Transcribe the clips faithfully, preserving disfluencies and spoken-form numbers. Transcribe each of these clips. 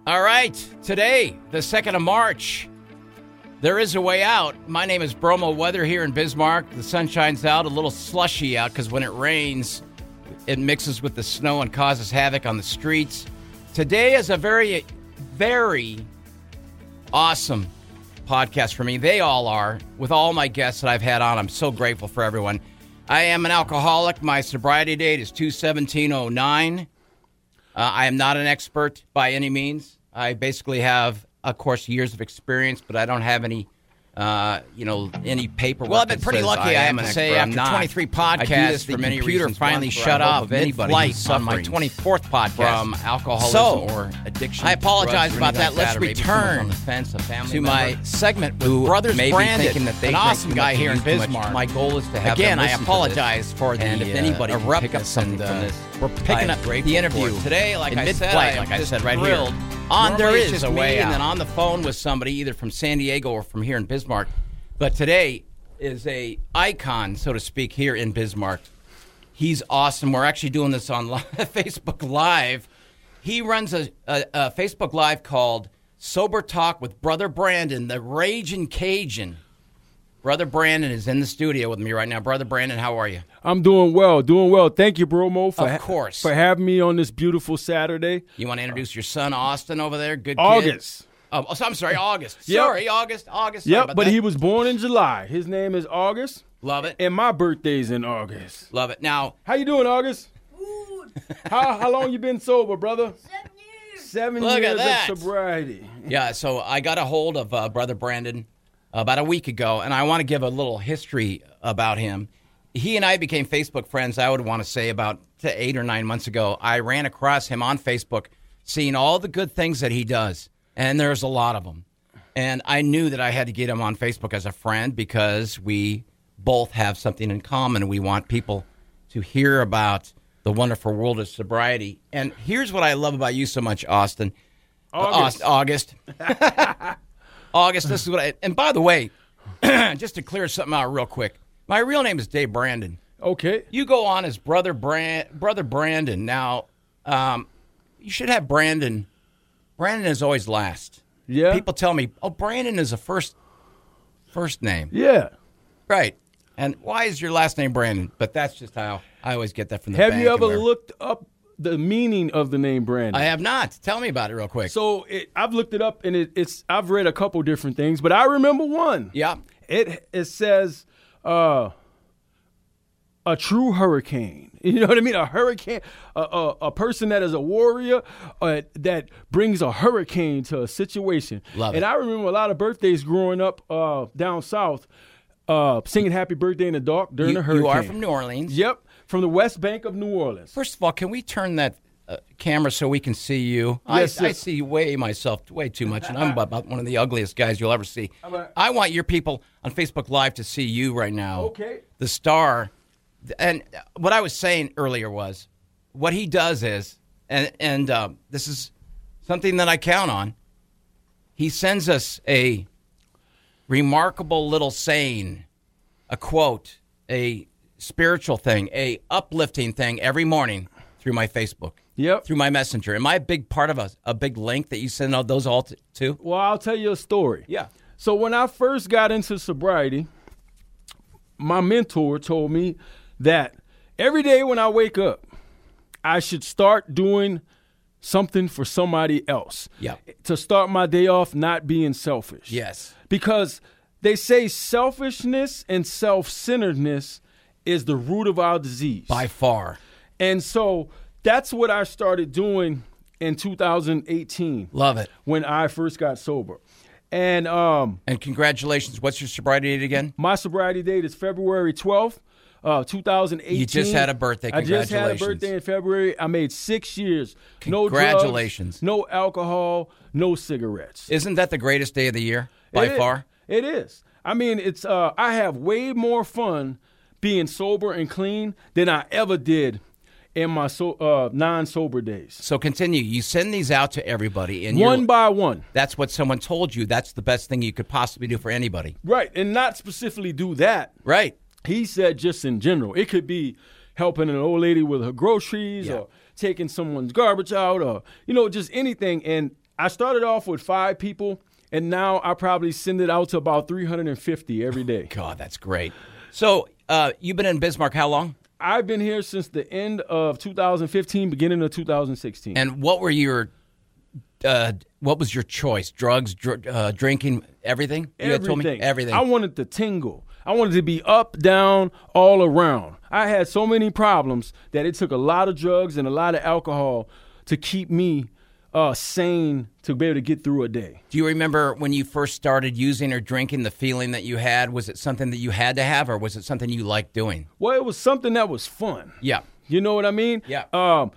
All right, today, the second of March, there is a way out. My name is Bromo Weather here in Bismarck. The sun shines out, a little slushy out because when it rains, it mixes with the snow and causes havoc on the streets. Today is a very, very awesome podcast for me. They all are, with all my guests that I've had on. I'm so grateful for everyone. I am an alcoholic. My sobriety date is two seventeen oh nine. Uh, I am not an expert by any means. I basically have, of course, years of experience, but I don't have any, uh, you know, any paperwork. Well, I've been pretty lucky, I, I have to say, expert. after twenty-three podcasts, the computer finally shut off mid-flight on my twenty-fourth podcast. From alcoholism so, or addiction. I apologize to about that. that. Let's return fence, to my segment with Brothers may Brandon, thinking that they an awesome guy here in Bismarck. My goal is to have Again, them I listen apologize to this, for the and if anybody uh, can pick up eruptness something and, uh, from this, we're picking I'm up grateful the interview for it. Today, like in I mid-flight, said, I like am I just said right thrilled. here. On Normally there it's is just a me way and out. then on the phone with somebody either from San Diego or from here in Bismarck. But today is a icon, so to speak, here in Bismarck. He's awesome. We're actually doing this on Facebook Live. He runs a, a, a Facebook Live called Sober Talk with Brother Brandon, the Ragin' Cajun. Brother Brandon is in the studio with me right now. Brother Brandon, how are you? I'm doing well, doing well. Thank you, Bromo, for, of course. ha- for having me on this beautiful Saturday. You want to introduce your son, Austin, over there? Good kid. August. Oh, so I'm sorry, August. Yep. Sorry, August, August. Sorry Yep, about but that. he was born in July. His name is August. Love it. And my birthday's in August. Love it. Now, how you doing, August? Good. How how long you been sober, brother? Seven years. Seven Look at years that. of sobriety. yeah, so I got a hold of uh, Brother Brandon about a week ago, and I want to give a little history about him. He and I became Facebook friends, I would want to say, about eight or nine months ago. I ran across him on Facebook, seeing all the good things that he does, and there's a lot of them. And I knew that I had to get him on Facebook as a friend because we both have something in common. We want people to hear about the wonderful world of sobriety. And here's what I love about you so much, Austin. August. Uh, August. August, this is what I... And by the way, just to clear something out real quick, my real name is Dave Brandon. Okay. You go on as Brother Brand, Brother Brandon. Now, um, you should have Brandon. Brandon is always last. Yeah. People tell me, oh, Brandon is a first first name. Yeah. Right. And why is your last name Brandon? But that's just how I always get that from the Have bank you and ever wherever. looked up the meaning of the name Brandon? I have not. Tell me about it real quick. So it, I've looked it up, and it, it's I've read a couple different things, but I remember one. Yeah. It it says uh, a true hurricane. You know what I mean? A hurricane, a, a, a person that is a warrior uh, that brings a hurricane to a situation. Love and it. I remember a lot of birthdays growing up uh, down south, uh, singing "Happy Birthday" in the dark during you, a hurricane. you are from New Orleans. Yep, from the West Bank of New Orleans. First of all, can we turn that uh, camera so we can see you? Yes, I, I yes. see way myself way too much, and I'm about, about one of the ugliest guys you'll ever see. right. I want your people on Facebook Live to see you right now. Okay. The star. And what I was saying earlier was what he does is, and, and uh, this is something that I count on, he sends us a remarkable little saying, a quote, a spiritual thing, a uplifting thing every morning through my Facebook, Yep. through my messenger. Am I a big part of a, a big link that you send out those all to? to? Well, I'll tell you a story. Yeah. So when I first got into sobriety, my mentor told me that every day when I wake up, I should start doing something for somebody else. Yeah. To start my day off not being selfish. Yes. Because they say selfishness and self-centeredness is the root of our disease. By far. And so that's what I started doing in two thousand eighteen. Love it. When I first got sober. And um, And congratulations. What's your sobriety date again? my sobriety date is February twelfth, uh, two thousand eighteen. You just had a birthday. I just had a Congratulations. birthday in February. I made six years. No Congratulations. drugs, no alcohol, no cigarettes. Isn't that the greatest day of the year by It is. far? It is. I mean, it's. Uh, I have way more fun being sober and clean than I ever did in my so, uh, non-sober days. So continue. You send these out to everybody, and One you're- by one. that's what someone told you. That's the best thing you could possibly do for anybody. Right, and not specifically do that. Right. He said just in general. It could be helping an old lady with her groceries Yeah. or taking someone's garbage out or, you know, just anything. And I started off with five people, and now I probably send it out to about three hundred fifty every day. God, that's great. So uh, you've been in Bismarck how long? I've been here since the end of two thousand fifteen, beginning of two thousand sixteen. And what were your, uh, what was your choice? Drugs, dr- uh, drinking, everything? You everything. Told me? Everything. I wanted to tingle. I wanted to be up, down, all around. I had so many problems that it took a lot of drugs and a lot of alcohol to keep me uh, sane to be able to get through a day. Do you remember when you first started using or drinking, the feeling that you had? Was it something that you had to have, or was it something you liked doing? Well, it was something that was fun. Yeah. You know what I mean? Yeah. Um,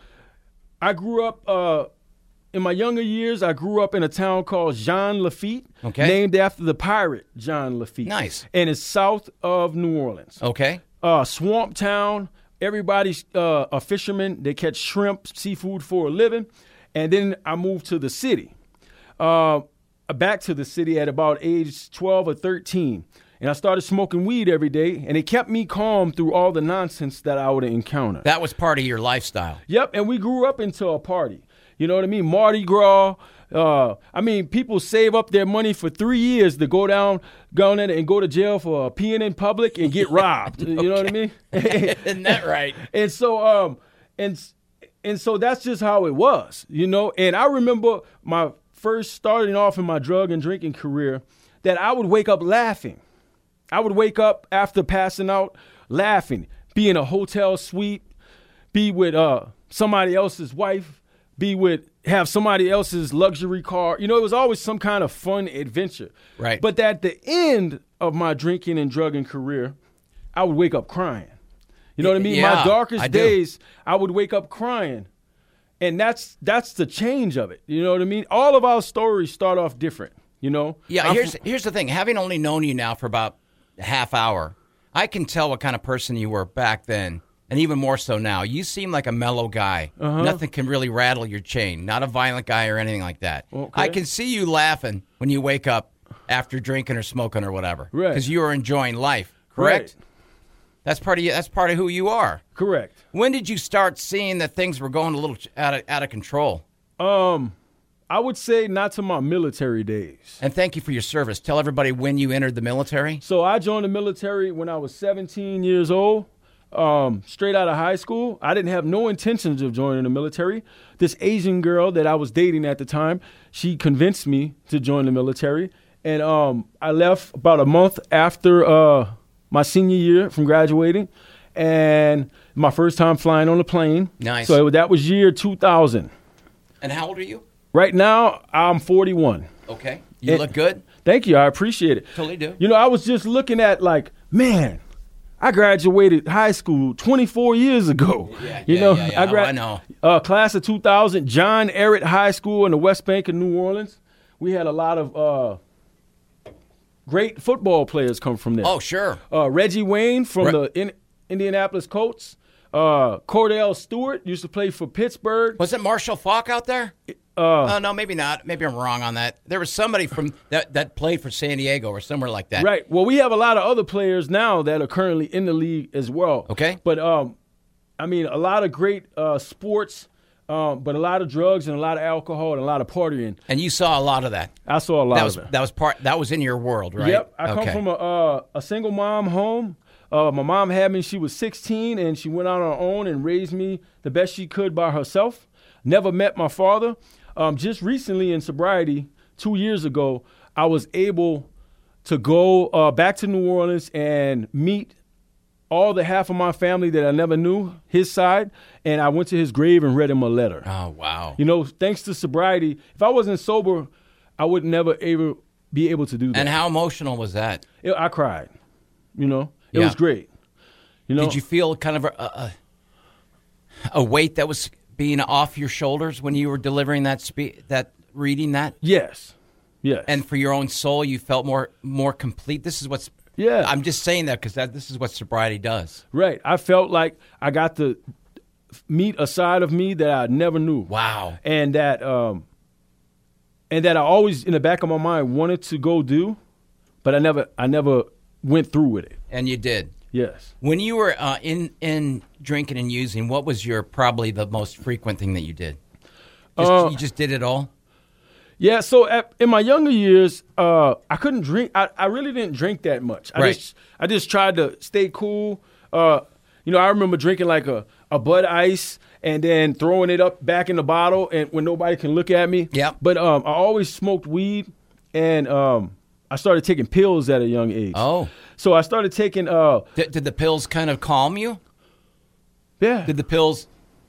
I grew up, uh, in my younger years, I grew up in a town called Jean Lafitte, okay. named after the pirate Jean Lafitte. Nice. And it's south of New Orleans. Okay. Uh, swamp town. Everybody's uh, a fisherman. They catch shrimp, seafood for a living. And then I moved to the city, uh, back to the city at about age twelve or thirteen. And I started smoking weed every day, and it kept me calm through all the nonsense that I would encounter. That was part of your lifestyle. Yep, and we grew up into a party. You know what I mean? Mardi Gras. Uh, I mean, people save up their money for three years to go down, go in and go to jail for uh, peeing in public and get robbed. okay. You know what I mean? Isn't that right? And so, um, and and so that's just how it was, you know. And I remember my first starting off in my drug and drinking career that I would wake up laughing. I would wake up after passing out laughing, be in a hotel suite, be with uh, somebody else's wife, be with, have somebody else's luxury car. You know, it was always some kind of fun adventure. Right. But at the end of my drinking and drugging career, I would wake up crying. You know what I mean? Yeah, my darkest I do. days, I would wake up crying. And that's that's the change of it. You know what I mean? All of our stories start off different, you know? Yeah, I'm here's f- here's the thing. Having only known you now for about a half hour, I can tell what kind of person you were back then, and even more so now. You seem like a mellow guy. Uh-huh. Nothing can really rattle your chain. Not a violent guy or anything like that. Okay. I can see you laughing when you wake up after drinking or smoking or whatever. Right. Because you are enjoying life, correct? Right. That's part of you. That's part of who you are. Correct. When did you start seeing that things were going a little out of, out of control? Um, I would say not to my military days. And thank you for your service. Tell everybody when you entered the military. So I joined the military when I was seventeen years old, um, straight out of high school. I didn't have no intentions of joining the military. This Asian girl that I was dating at the time, she convinced me to join the military. And um, I left about a month after uh, my senior year from graduating, and my first time flying on a plane. Nice. So that was year two thousand. And how old are you? Right now, I'm forty-one. Okay. You And- look good. Thank you. I appreciate it. Totally do. You know, I was just looking at like, man, I graduated high school twenty-four years ago. Yeah, you yeah, know, yeah, yeah. I, gra- Oh, I know. Uh, class of two thousand, John Ehret High School in the West Bank of New Orleans. We had a lot of uh, great football players come from there. Oh, sure. Uh, Reggie Wayne from Re- the in- Indianapolis Colts. Uh, Cordell Stewart used to play for Pittsburgh. Was it Marshall Falk out there? Uh, Oh, no, maybe not. Maybe I'm wrong on that. There was somebody from that, that played for San Diego or somewhere like that. Right. Well, we have a lot of other players now that are currently in the league as well. Okay. But um, I mean, a lot of great uh, sports, um, but a lot of drugs and a lot of alcohol and a lot of partying. And you saw a lot of that. I saw a lot That was of it. that was part that was in your world, right? Yep. I okay. come from a uh, a single mom home. Uh, my mom had me. She was sixteen, and she went out on her own and raised me the best she could by herself. Never met my father. Um, just recently in sobriety, two years ago, I was able to go uh, back to New Orleans and meet all the half of my family that I never knew, his side, and I went to his grave and read him a letter. Oh, wow. You know, thanks to sobriety, if I wasn't sober, I would never ever be able to do that. And how emotional was that? It, I cried. You know, it Yeah. was great. You know, Did you feel kind of a, a, a weight that was being off your shoulders when you were delivering that spe- that reading that? Yes, yes. And for your own soul, you felt more more complete. This is what's. Yeah. I'm just saying that because that this is what sobriety does. right. I felt like I got to meet a side of me that I never knew. Wow. And that, um, and that I always in the back of my mind wanted to go do, but I never, I never went through with it. And you did. Yes. When you were uh, in in drinking and using, what was your probably the most frequent thing that you did? Just, Uh, you just did it all? Yeah, so at, in my younger years, uh, I couldn't drink. I, I really didn't drink that much. I right. just I just tried to stay cool. Uh, you know, I remember drinking like a, a Bud Ice and then throwing it up back in the bottle and when nobody can look at me. Yeah. But um, I always smoked weed, and um, I started taking pills at a young age. Oh. So I started taking. Uh, did, did the pills kind of calm you? Yeah. Did the pills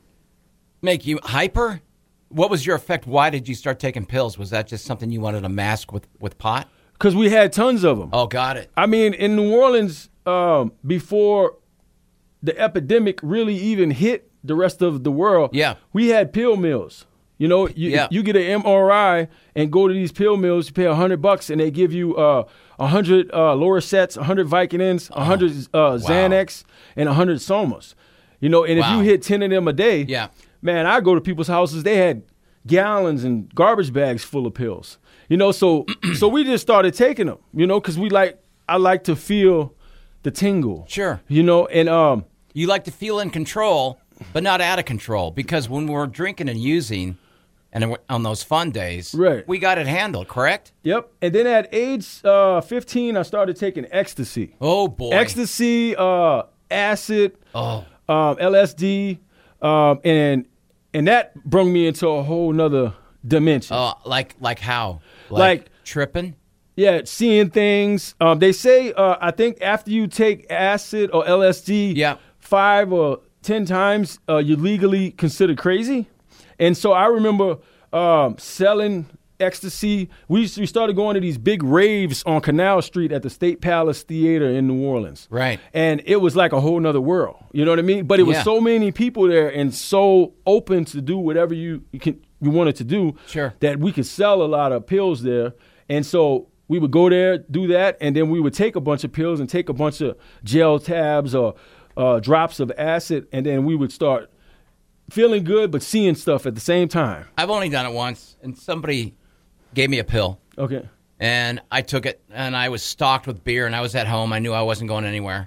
make you hyper? What was your effect? Why did you start taking pills? Was that just something you wanted to mask with, with pot? Because we had tons of them. Oh, got it. I mean, in New Orleans, um, before the epidemic really even hit the rest of the world, yeah. we had pill mills. You know, you, yeah. you get an M R I and go to these pill mills, you pay a hundred bucks, and they give you uh, a hundred uh, Loracets, a hundred Vicodins, a hundred uh, Xanax, wow. and a hundred Somas. You know, and wow. if you hit ten of them a day, yeah. man, I go to people's houses, they had gallons and garbage bags full of pills. You know, so so we just started taking them, you know, because we like, I like to feel the tingle. Sure. You know, and um, you like to feel in control, but not out of control, because when we're drinking and using, and on those fun days, right. we got it handled, correct? Yep. And then at age uh, fifteen, I started taking ecstasy. Oh, boy. Ecstasy, uh, acid, oh. um, L S D, um, and and that brought me into a whole nother dimension. Oh, like like how? Like, like tripping? Yeah, seeing things. Um, they say, uh, I think after you take acid or L S D yeah. five or ten times, uh, you're legally considered crazy. And so I remember um, selling ecstasy. We, we started going to these big raves on Canal Street at the State Palace Theater in New Orleans. Right. And it was like a whole nother world. You know what I mean? But it was yeah. so many people there and so open to do whatever you, you, can, you wanted to do sure. that we could sell a lot of pills there. And so we would go there, do that, and then we would take a bunch of pills and take a bunch of gel tabs or uh, drops of acid, and then we would start feeling good but seeing stuff at the same time. I've only done it once, and somebody gave me a pill. Okay. And I took it, and I was stocked with beer, and I was at home. I knew I wasn't going anywhere.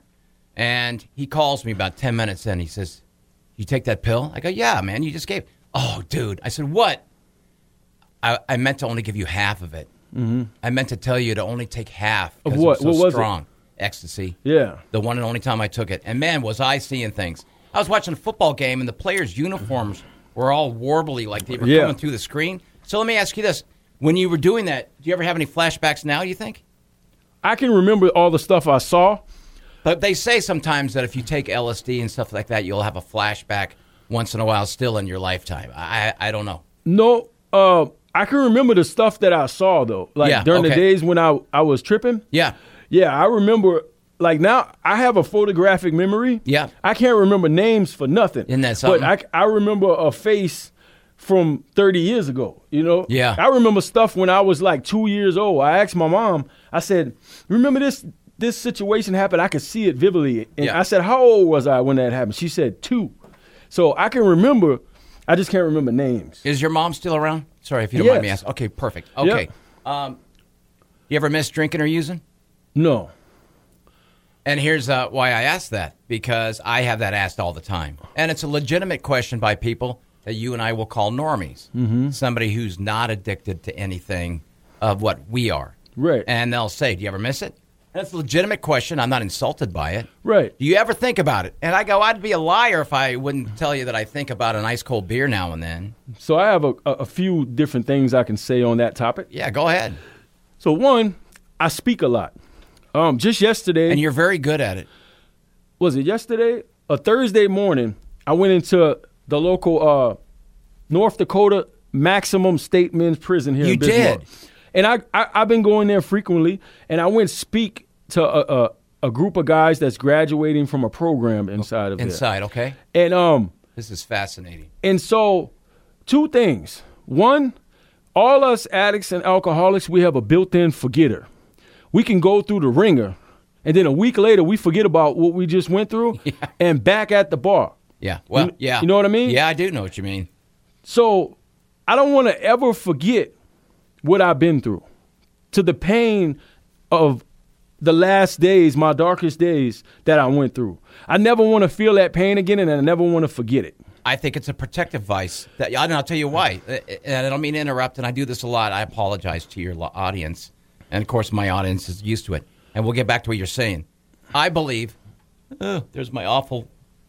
And he calls me about ten minutes in. He says, you take that pill? I go, yeah, man, you just gave. Oh, dude. I said, what? I, I meant to only give you half of it. Mm-hmm. I meant to tell you to only take half. Of what? It was so what was strong. It? Ecstasy. Yeah. The one and only time I took it. And, man, was I seeing things. I was watching a football game, and the players' uniforms were all warbly, like they were yeah. coming through the screen. So let me ask you this. When you were doing that, do you ever have any flashbacks now, you think? I can remember all the stuff I saw. But they say sometimes that if you take L S D and stuff like that, you'll have a flashback once in a while still in your lifetime. I I don't know. No, uh, I can remember the stuff that I saw, though. Like yeah, during okay. the days when I, I was tripping. Yeah. Yeah, I remember. Like now, I have a photographic memory. Yeah. I can't remember names for nothing. Isn't that something? But I, I remember a face from thirty years ago, you know? Yeah. I remember stuff when I was like two years old. I asked my mom, I said, remember this this situation happened? I could see it vividly. And yeah. I said, how old was I when that happened? She said, two. So I can remember, I just can't remember names. Is your mom still around? Sorry if you don't yes. mind me asking. Okay, perfect. Okay. Yep. Um, you ever miss drinking or using? No. And here's uh, why I asked that, because I have that asked all the time. And it's a legitimate question by people that you and I will call normies. Mm-hmm. Somebody who's not addicted to anything of what we are. Right. And they'll say, do you ever miss it? And it's a legitimate question. I'm not insulted by it. Right. Do you ever think about it? And I go, I'd be a liar if I wouldn't tell you that I think about an ice cold beer now and then. So I have a, a few different things I can say on that topic. Yeah, go ahead. So one, I speak a lot. Um, just yesterday. And you're very good at it. Was it yesterday? A Thursday morning, I went into the local uh, North Dakota Maximum State Men's Prison here you in Bismarck. did. And I, I, I've been going there frequently, and I went speak to a, a, a group of guys that's graduating from a program inside of there. Inside, okay. And um, this is fascinating. And so, two things. One, all us addicts and alcoholics, we have a built-in forgetter. We can go through the ringer, and then a week later, we forget about what we just went through, yeah. and back at the bar. Yeah, well, you, yeah. You know what I mean? Yeah, I do know what you mean. So, I don't want to ever forget what I've been through, to the pain of the last days, my darkest days that I went through. I never want to feel that pain again, and I never want to forget it. I think it's a protective vice. That, and I'll tell you why. And I don't mean to interrupt, and I do this a lot. I apologize to your audience. And, of course, my audience is used to it. And we'll get back to what you're saying. I believe, oh, there's my awful,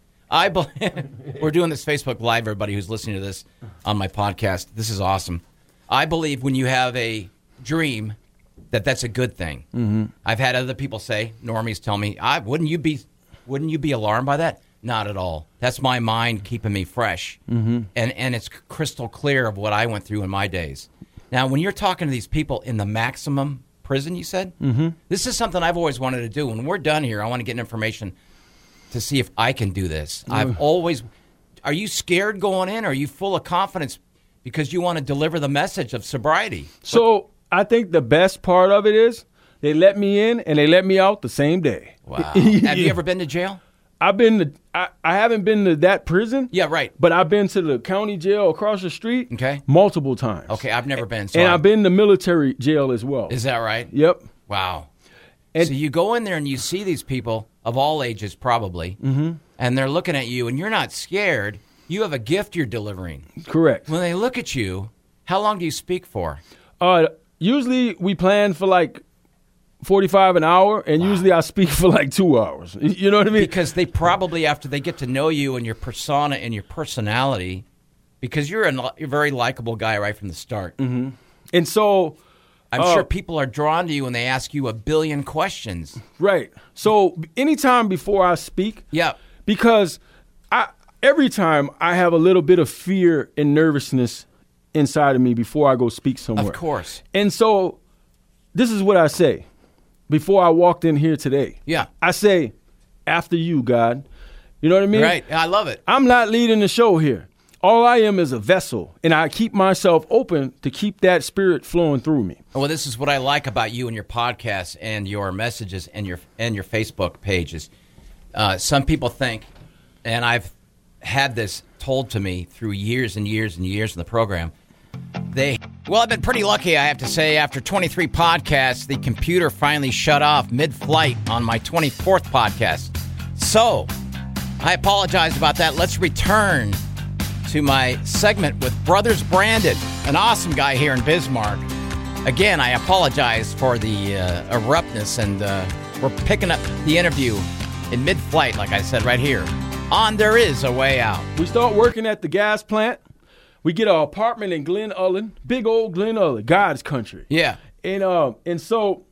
I believe, we're doing this Facebook Live, everybody who's listening to this on my podcast. This is awesome. I believe when you have a dream, that that's a good thing. Mm-hmm. I've had other people say, normies tell me, I, wouldn't you be wouldn't you be alarmed by that? Not at all. That's my mind keeping me fresh. Mm-hmm. And, and it's crystal clear of what I went through in my days. Now, when you're talking to these people in the maximum prison, you said? Mm-hmm. This is something I've always wanted to do. When we're done here, I want to get information to see if I can do this. Mm. I've always... Are you scared going in? Or are you full of confidence because you want to deliver the message of sobriety? So I think the best part of it is they let me in and they let me out the same day. Wow. Have you ever been to jail? I've been to... I, I haven't been to that prison. Yeah, right. But I've been to the county jail across the street okay. multiple times. Okay, I've never been. So and I'm, I've been to military jail as well. Is that right? Yep. Wow. And, so you go in there and you see these people of all ages probably, mm-hmm. and they're looking at you and you're not scared. You have a gift you're delivering. Correct. When they look at you, how long do you speak for? Uh, usually we plan for like forty-five an hour, and wow. usually I speak for like two hours. You know what I mean? Because they probably, after they get to know you and your persona and your personality, because you're a, you're a very likable guy right from the start. Mm-hmm. And so... I'm uh, sure people are drawn to you when they ask you a billion questions. Right. So anytime before I speak... Yeah. Because I every time I have a little bit of fear and nervousness inside of me before I go speak somewhere. Of course. And so this is what I say. Before I walked in here today, yeah, I say, after you, God. You know what I mean? Right. I love it. I'm not leading the show here. All I am is a vessel, and I keep myself open to keep that spirit flowing through me. Well, this is what I like about you and your podcast and your messages and your and your Facebook pages. Uh, some people think, and I've had this told to me through years and years and years in the program, They well, I've been pretty lucky, I have to say. After twenty-three podcasts, the computer finally shut off mid-flight on my twenty-fourth podcast. So, I apologize about that. Let's return to my segment with Brothers Brandon, an awesome guy here in Bismarck. Again, I apologize for the uh, abruptness, and uh, we're picking up the interview in mid-flight, like I said, right here on There Is a Way Out. We start working at the gas plant. We get an apartment in Glen Ullin, big old Glen Ullin, God's country. Yeah. And um, and so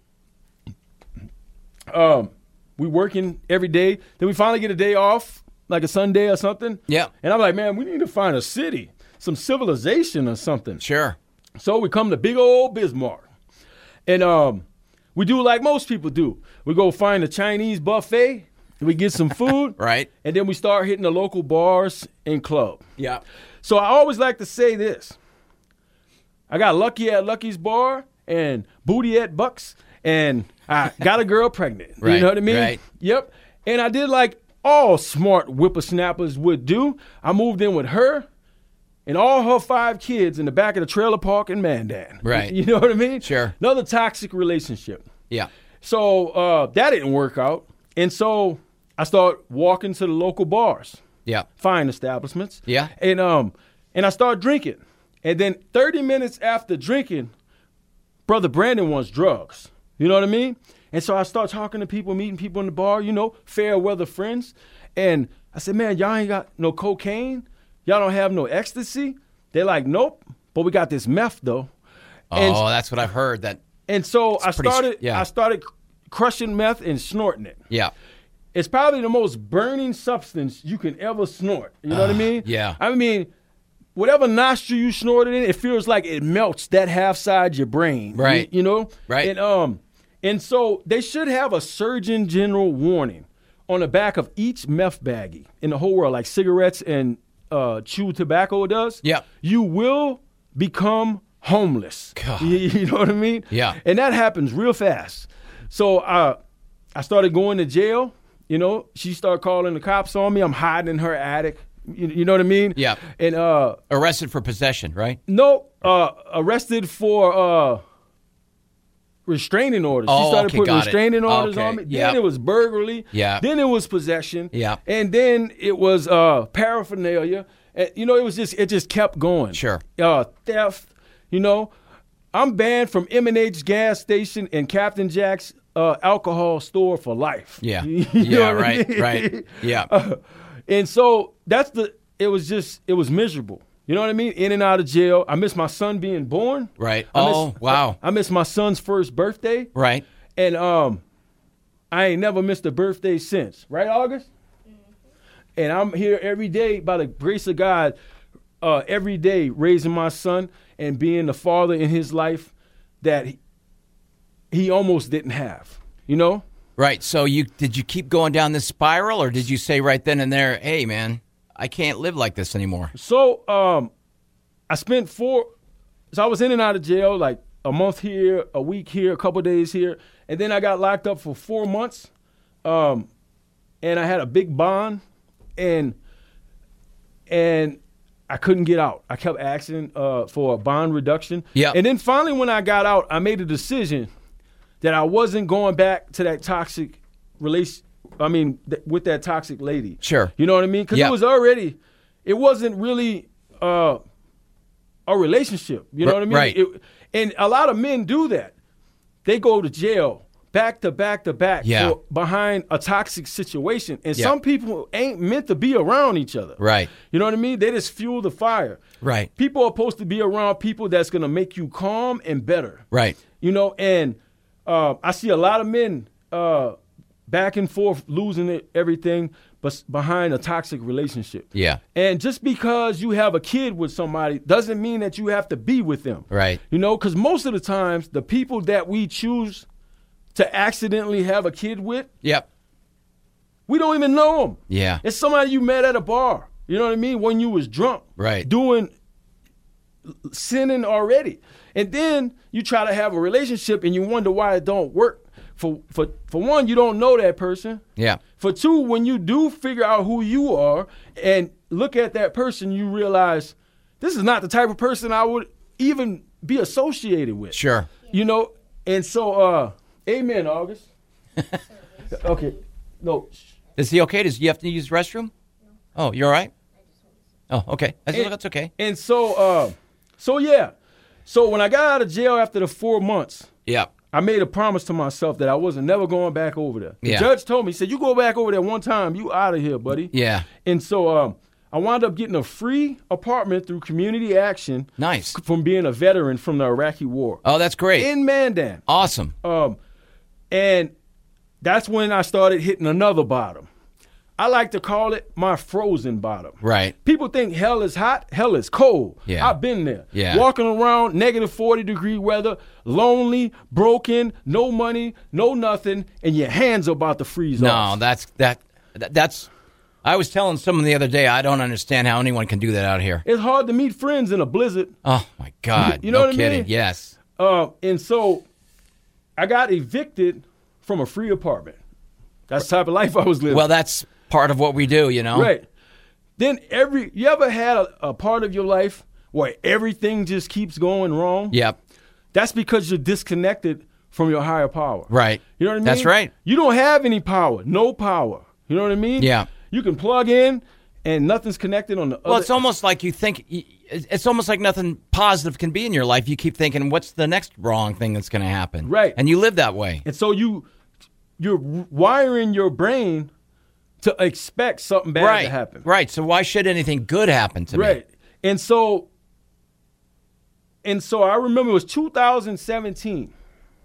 um, we working every day. Then we finally get a day off, like a Sunday or something. Yeah. And I'm like, man, we need to find a city, some civilization or something. Sure. So we come to big old Bismarck. And um, we do like most people do. We go find a Chinese buffet, and we get some food. Right. And then we start hitting the local bars and club. Yeah. So I always like to say this. I got lucky at Lucky's Bar and booty at Bucks, and I got a girl pregnant. Right, you know what I mean? Right. Yep. And I did like all smart whippersnappers would do. I moved in with her and all her five kids in the back of the trailer park in Mandan. Right. You know what I mean? Sure. Another toxic relationship. Yeah. So uh, that didn't work out. And so I started walking to the local bars. Yeah. Fine establishments. Yeah. And um and I started drinking. And then thirty minutes after drinking, Brother Brandon wants drugs. You know what I mean? And so I start talking to people, meeting people in the bar, you know, fair weather friends. And I said, man, y'all ain't got no cocaine? Y'all don't have no ecstasy? They're like, nope, but we got this meth though. And, oh, that's what I've heard. That. And so I started yeah. I started crushing meth and snorting it. Yeah. It's probably the most burning substance you can ever snort. You know uh, what I mean? Yeah. I mean, whatever nostril you snort it in, it feels like it melts that half side your brain. Right. You, you know? Right. And um, and so they should have a Surgeon General warning on the back of each meth baggie in the whole world, like cigarettes and uh, chewed tobacco does. Yeah. You will become homeless. God. You, you know what I mean? Yeah. And that happens real fast. So uh, I started going to jail. You know, she started calling the cops on me. I'm hiding in her attic. You, you know what I mean? Yeah. And uh, arrested for possession, right? No, uh, arrested for uh, restraining orders. Oh, she started okay, putting got restraining it. orders okay. on me. Yep. Then it was burglary. Yeah. Then it was possession. Yeah. And then it was uh, paraphernalia. And, you know, it was just it just kept going. Sure. Uh, theft. You know, I'm banned from M and H gas station and Captain Jack's uh, alcohol store for life. Yeah. You yeah. know what Right. I mean? Right. Yeah. Uh, and so that's the. It was just it was miserable. You know what I mean? In and out of jail. I miss my son being born. Right. I Oh, miss, wow. I miss my son's first birthday. Right. And um, I ain't never missed a birthday since. Right, August? And I'm here every day by the grace of God, uh, every day raising my son and being the father in his life that he, he almost didn't have, you know? Right. So you did you keep going down this spiral, or did you say right then and there, hey, man, I can't live like this anymore? So um, I spent four, so I was in and out of jail, like a month here, a week here, a couple of days here. And then I got locked up for four months. Um, and I had a big bond. And and I couldn't get out. I kept asking uh, for a bond reduction. Yeah. And then finally, when I got out, I made a decision that I wasn't going back to that toxic relation. I mean, th- with that toxic lady. Sure. You know what I mean? Because yep. it was already, it wasn't really uh, a relationship. You know R- what I mean? Right. It, and a lot of men do that. They go to jail back to back to back yeah. for, behind a toxic situation. And yeah. some people ain't meant to be around each other. Right. You know what I mean? They just fuel the fire. Right. People are supposed to be around people that's going to make you calm and better. Right. You know, and uh, I see a lot of men uh, back and forth losing it, everything, but behind a toxic relationship. Yeah. And just because you have a kid with somebody doesn't mean that you have to be with them. Right. You know, because most of the times the people that we choose to accidentally have a kid with, yep, we don't even know them. Yeah. It's somebody you met at a bar. You know what I mean? When you was drunk. Right. Doing, sinning already. And then you try to have a relationship and you wonder why it don't work. For for for one, you don't know that person. Yeah. For two, when you do figure out who you are and look at that person, you realize this is not the type of person I would even be associated with. Sure. You know, and so, uh, amen, August. Okay. No. Is he okay? Does you have to use the restroom? No. Oh, you're all right? Oh, okay. That's, and, that's okay. And so, uh, so yeah. So when I got out of jail after the four months, yeah, I made a promise to myself that I wasn't never going back over there. The yeah. judge told me, he said, you go back over there one time, you out of here, buddy. Yeah. And so um, I wound up getting a free apartment through Community Action. Nice. From being a veteran from the Iraqi War. Oh, that's great. In Mandan. Awesome. Um, and that's when I started hitting another bottom. I like to call it my frozen bottom. Right. People think hell is hot, hell is cold. Yeah. I've been there. Yeah. Walking around negative forty degree weather, lonely, broken, no money, no nothing, and your hands are about to freeze no, off. No, that's that, that that's I was telling someone the other day, I don't understand how anyone can do that out here. It's hard to meet friends in a blizzard. Oh my God. You know no what kidding. I mean? Yes. Uh, and so I got evicted from a free apartment. That's the type of life I was living. Well, that's part of what we do, you know? Right. Then every, you ever had a, a part of your life where everything just keeps going wrong? Yep. That's because you're disconnected from your higher power. Right. You know what I mean? That's right. You don't have any power, no power. You know what I mean? Yeah. You can plug in and nothing's connected on the other. Well, it's almost like you think, it's almost like nothing positive can be in your life. You keep thinking, what's the next wrong thing that's going to happen? Right. And you live that way. And so you, you're wiring your brain to expect something bad right. to happen. Right. So why should anything good happen to right. me? Right. And so, and so I remember it was two thousand seventeen.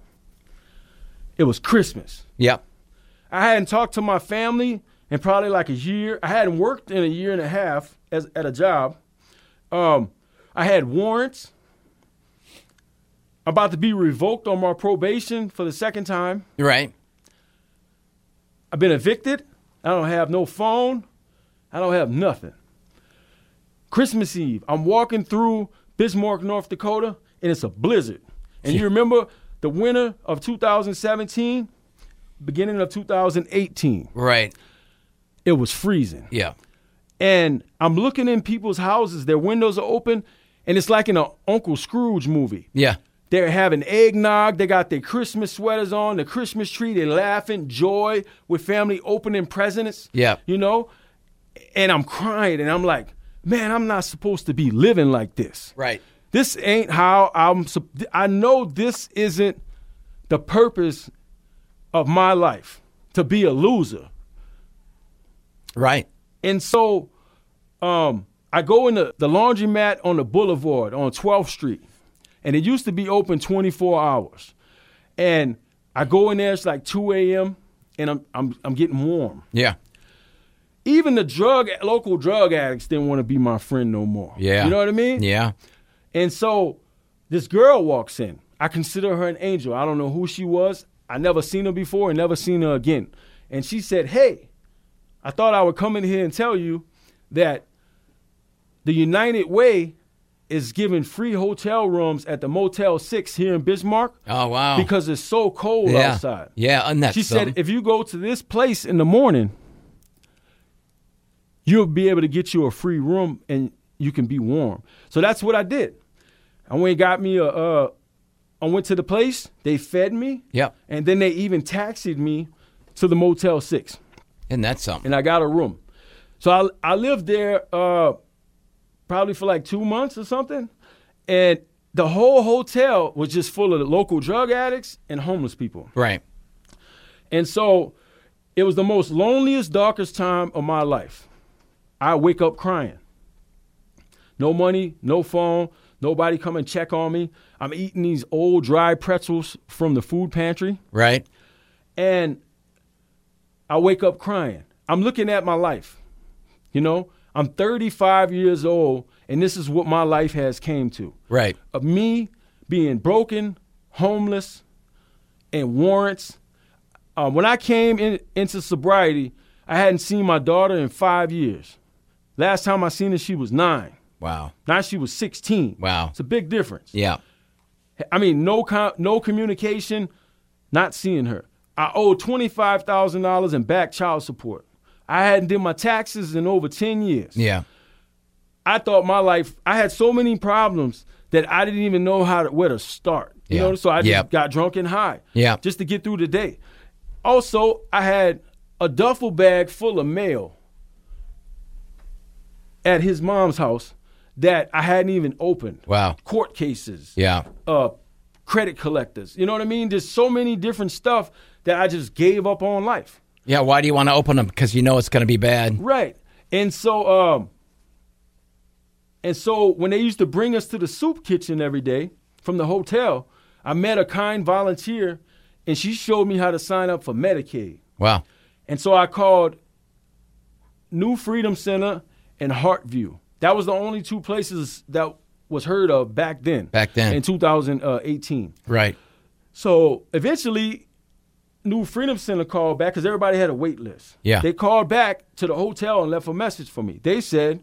It was Christmas. Yep. I hadn't talked to my family in probably like a year. I hadn't worked in a year and a half as at a job. Um, I had warrants. I'm about to be revoked on my probation for the second time. Right. I've been evicted. I don't have no phone. I don't have nothing. Christmas Eve, I'm walking through Bismarck, North Dakota, and it's a blizzard. And you remember the winter of two thousand seventeen, beginning of two thousand eighteen. Right. It was freezing. Yeah. And I'm looking in people's houses, their windows are open, and it's like in an Uncle Scrooge movie. Yeah. They're having eggnog. They got their Christmas sweaters on, the Christmas tree. They're laughing, joy with family, opening presents. Yeah. You know? And I'm crying, and I'm like, man, I'm not supposed to be living like this. Right. This ain't how I'm. I know this isn't the purpose of my life, to be a loser. Right. And so um, I go in the, the laundromat on the boulevard on twelfth street, and it used to be open twenty-four hours. And I go in there, it's like two a.m., and I'm I'm I'm getting warm. Yeah. Even the drug local drug addicts didn't want to be my friend no more. Yeah. You know what I mean? Yeah. And so this girl walks in. I consider her an angel. I don't know who she was. I never seen her before and never seen her again. And she said, hey, I thought I would come in here and tell you that the United Way is giving free hotel rooms at the Motel six here in Bismarck. Oh, wow. Because it's so cold yeah. outside. Yeah, and that's She something. said, if you go to this place in the morning, you'll be able to get you a free room and you can be warm. So that's what I did. I went and got me a, uh, I went to the place, they fed me. Yep. And then they even taxied me to the Motel six. And that's something. And I got a room. So I I lived there uh, probably for like two months or something. And the whole hotel was just full of the local drug addicts and homeless people. Right. And so it was the most loneliest, darkest time of my life. I wake up crying. No money, no phone, nobody come and check on me. I'm eating these old dry pretzels from the food pantry. Right. And I wake up crying. I'm looking at my life. You know, I'm thirty-five years old, and this is what my life has came to. Right. Of me being broken, homeless, and warrants. Um, when I came in, into sobriety, I hadn't seen my daughter in five years. Last time I seen her, she was nine. Wow. Now she was sixteen. Wow. It's a big difference. Yeah. I mean, no com- no communication, not seeing her. I owed twenty-five thousand dollars in back child support. I hadn't did my taxes in over ten years. Yeah. I thought my life, I had so many problems that I didn't even know how to, where to start. You Yeah. know, so I just Yep. got drunk and high. Yeah. Just to get through the day. Also, I had a duffel bag full of mail at his mom's house that I hadn't even opened. Wow. Court cases. Yeah. Uh, credit collectors. You know what I mean? There's so many different stuff that I just gave up on life. Yeah, why do you want to open them? Because you know it's going to be bad. Right. And so um and so when they used to bring us to the soup kitchen every day from the hotel, I met a kind volunteer and she showed me how to sign up for Medicaid. Wow. And so I called New Freedom Center and Heartview. That was the only two places that was heard of back then. Back then. In two thousand eighteen. Right. So eventually, New Freedom Center called back because everybody had a wait list. Yeah. They called back to the hotel and left a message for me. They said,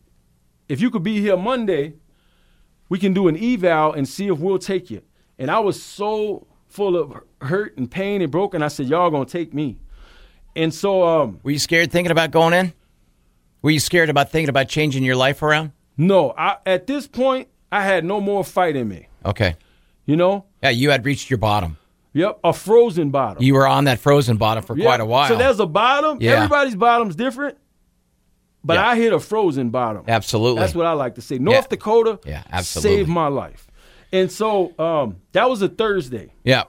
if you could be here Monday, we can do an eval and see if we'll take you. And I was so full of hurt and pain and broken. I said, y'all gonna take me. And so um, were you scared thinking about going in? Were you scared about thinking about changing your life around? No. I, at this point, I had no more fight in me. Okay. You know? Yeah, you had reached your bottom. Yep, a frozen bottom. You were on that frozen bottom for yep. quite a while. So there's a bottom. Yeah. Everybody's bottom's different. But yeah. I hit a frozen bottom. Absolutely. That's what I like to say. North yeah. Dakota yeah, absolutely. saved my life. And so um, that was a Thursday. Yeah.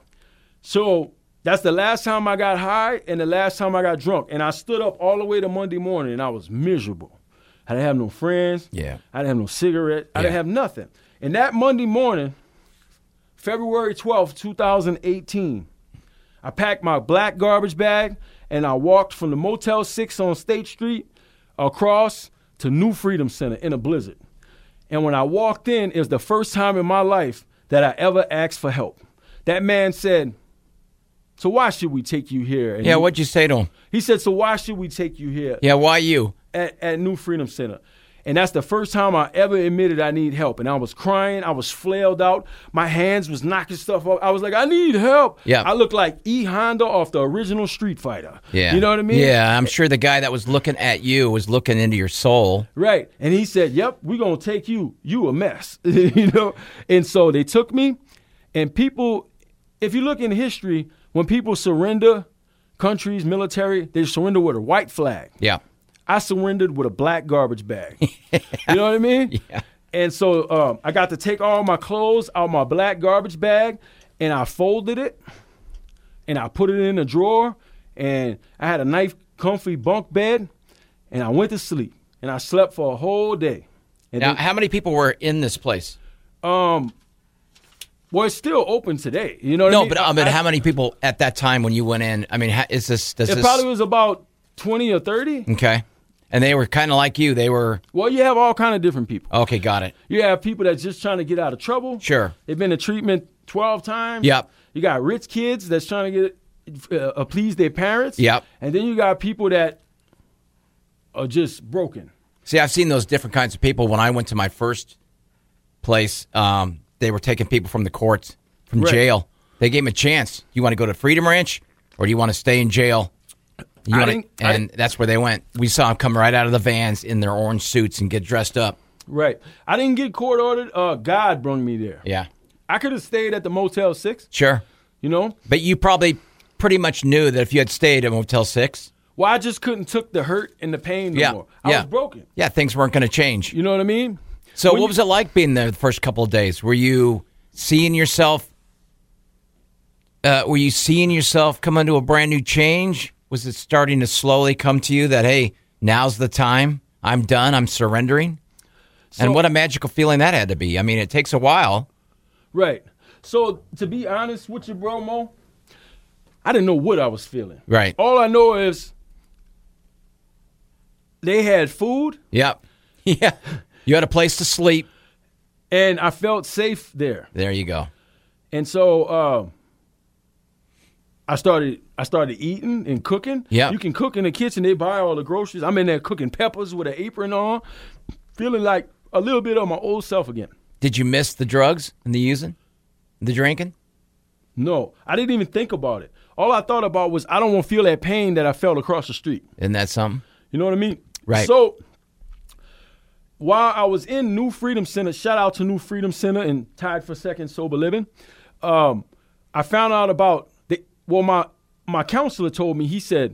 So that's the last time I got high and the last time I got drunk. And I stood up all the way to Monday morning and I was miserable. I didn't have no friends. Yeah. I didn't have no cigarette. I yeah. didn't have nothing. And that Monday morning, February twelfth, twenty eighteen, I packed my black garbage bag and I walked from the Motel six on State Street across to New Freedom Center in a blizzard. And when I walked in, it was the first time in my life that I ever asked for help. That man said, so why should we take you here? And yeah, he, what'd you say to him? He said, so why should we take you here? Yeah, why you? At, at New Freedom Center. And that's the first time I ever admitted I need help. And I was crying. I was flailed out. My hands was knocking stuff up. I was like, I need help. Yeah. I looked like E. Honda off the original Street Fighter. Yeah. You know what I mean? Yeah, I'm sure the guy that was looking at you was looking into your soul. Right. And he said, yep, we're going to take you. You a mess. You know? And so they took me. And people, if you look in history, when people surrender countries, military, they surrender with a white flag. Yeah. I surrendered with a black garbage bag. You know what I mean? Yeah. And so um, I got to take all my clothes out of my black garbage bag, and I folded it, and I put it in a drawer, and I had a nice, comfy bunk bed, and I went to sleep, and I slept for a whole day. And now, then, how many people were in this place? Um, well, it's still open today. You know what no, I mean? but I mean, how many people at that time when you went in? I mean, is this? Does it this... probably was about twenty or thirty. Okay. And they were kind of like you. They were... Well, you have all kind of different people. Okay, got it. You have people that's just trying to get out of trouble. Sure. They've been to treatment twelve times. Yep. You got rich kids that's trying to get uh, please their parents. Yep. And then you got people that are just broken. See, I've seen those different kinds of people. When I went to my first place, um, they were taking people from the courts, from right. jail. They gave them a chance. You want to go to Freedom Ranch, or do you want to stay in jail? You I wanna, didn't, and I, that's where they went. We saw them come right out of the vans in their orange suits and get dressed up. Right. I didn't get court ordered. Uh, God brought me there. Yeah. I could have stayed at the Motel six. Sure. You know? But you probably pretty much knew that if you had stayed at Motel six. Well, I just couldn't took the hurt and the pain no yeah. more. I yeah. was broken. Yeah, things weren't going to change. You know what I mean? So when what you, was it like being there the first couple of days? Were you seeing yourself uh, were you seeing yourself come into a brand new change? Was it starting to slowly come to you that, hey, now's the time. I'm done. I'm surrendering? So, and what a magical feeling that had to be. I mean, it takes a while. Right. So to be honest with you, bro, Mo, I didn't know what I was feeling. Right. All I know is they had food. Yep. Yeah. You had a place to sleep. And I felt safe there. There you go. And so uh, I started I started eating and cooking. Yeah. You can cook in the kitchen. They buy all the groceries. I'm in there cooking peppers with an apron on, feeling like a little bit of my old self again. Did you miss the drugs and the using, the drinking? No. I didn't even think about it. All I thought about was I don't want to feel that pain that I felt across the street. Isn't that something? You know what I mean? Right. So while I was in New Freedom Center, shout out to New Freedom Center and Tied for Second Sober Living, um, I found out about, the, well, my, my counselor told me, he said,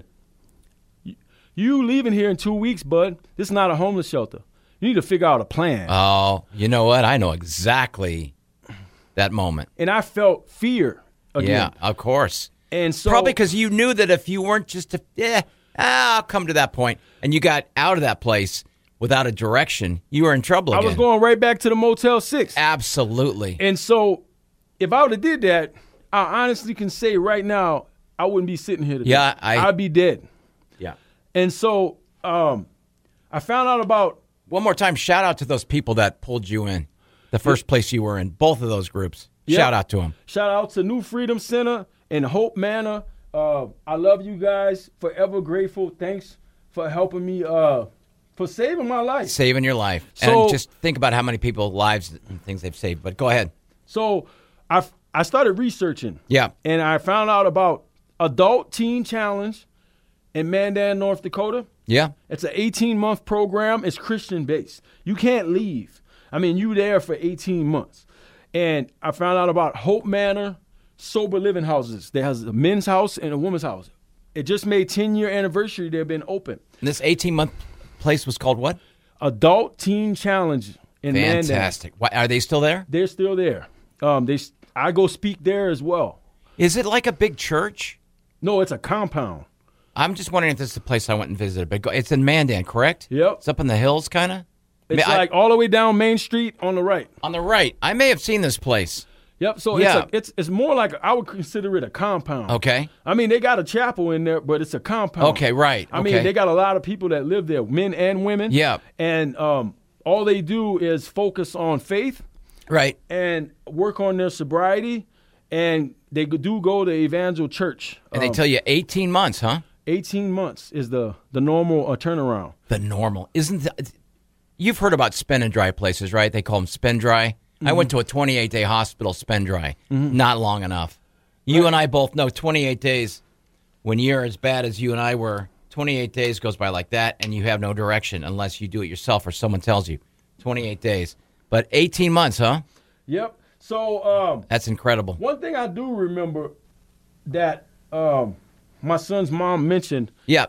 you leaving here in two weeks, bud. This is not a homeless shelter. You need to figure out a plan. Oh, you know what? I know exactly that moment. And I felt fear again. Yeah, of course. And so probably because you knew that if you weren't just a, yeah, I'll come to that point, and you got out of that place without a direction, you were in trouble again. I was going right back to the Motel six. Absolutely. And so if I would have did that, I honestly can say right now, I wouldn't be sitting here today. Yeah, I, I'd be dead. Yeah. And so um, I found out about. One more time, shout out to those people that pulled you in, the first yeah. place you were in, both of those groups. Yeah. Shout out to them. Shout out to New Freedom Center and Hope Manor. Uh, I love you guys. Forever grateful. Thanks for helping me, uh, for saving my life. Saving your life. So, and just think about how many people's lives and things they've saved. But go ahead. So I, I started researching. Yeah. And I found out about Adult Teen Challenge in Mandan, North Dakota. Yeah. It's an eighteen-month program. It's Christian-based. You can't leave. I mean, you there for eighteen months. And I found out about Hope Manor sober living houses. There's a men's house and a woman's house. It just made ten-year anniversary. They've been open. And this eighteen-month place was called what? Adult Teen Challenge in Mandan. Fantastic. Why, are they still there? They're still there. Um, they I go speak there as well. Is it like a big church? No, it's a compound. I'm just wondering if this is the place I went and visited. But it's in Mandan, correct? Yep. It's up in the hills, kind of? It's I mean, like I, all the way down Main Street on the right. On the right. I may have seen this place. Yep. So yeah. it's, a, it's it's more like, a, I would consider it a compound. Okay. I mean, they got a chapel in there, but it's a compound. Okay, right. I okay. mean, they got a lot of people that live there, men and women. Yeah. And um, all they do is focus on faith. Right. And work on their sobriety. And they do go to Evangel Church. And um, they tell you eighteen months, huh? eighteen months is the, the normal uh, turnaround. The normal. Isn't that, you've heard about spend and dry places, right? They call them spend dry. Mm-hmm. I went to a twenty-eight day hospital spend dry. Mm-hmm. Not long enough. You right. and I both know twenty-eight days, when you're as bad as you and I were, twenty-eight days goes by like that, and you have no direction unless you do it yourself or someone tells you. twenty-eight days. But eighteen months, huh? Yep. So um, that's incredible. One thing I do remember that um, my son's mom mentioned. Yeah.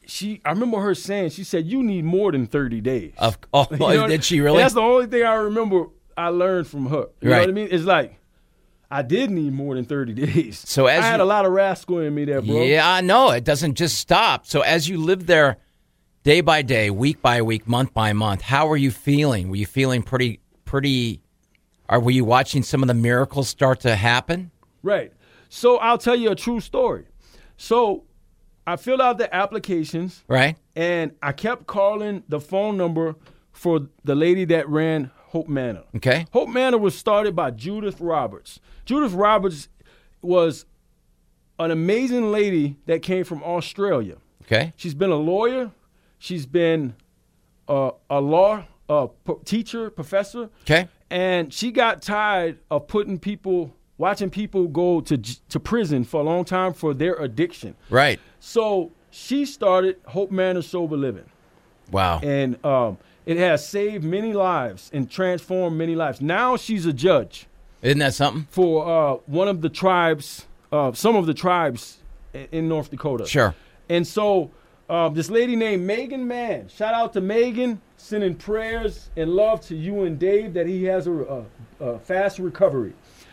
she, I remember her saying, she said, you need more than thirty days. Of, oh, you know, did she really? And that's the only thing I remember I learned from her. You right. know what I mean? It's like, I did need more than thirty days. So as I had you, a lot of rascal in me there, bro. Yeah, I know. It doesn't just stop. So as you lived there day by day, week by week, month by month, how were you feeling? Were you feeling pretty, pretty, or were you watching some of the miracles start to happen? Right. So I'll tell you a true story. So I filled out the applications. Right. And I kept calling the phone number for the lady that ran Hope Manor. Okay. Hope Manor was started by Judith Roberts. Judith Roberts was an amazing lady that came from Australia. Okay. She's been a lawyer. She's been a, a law a p- teacher, professor. Okay. And she got tired of putting people, watching people go to to prison for a long time for their addiction. Right. So she started Hope Manor Sober Living. Wow. And um, it has saved many lives and transformed many lives. Now she's a judge. Isn't that something? For uh, one of the tribes, uh, some of the tribes in North Dakota. Sure. And so uh, this lady named Megan Mann, shout out to Megan, sending prayers and love to you and Dave that he has a, a, a fast recovery.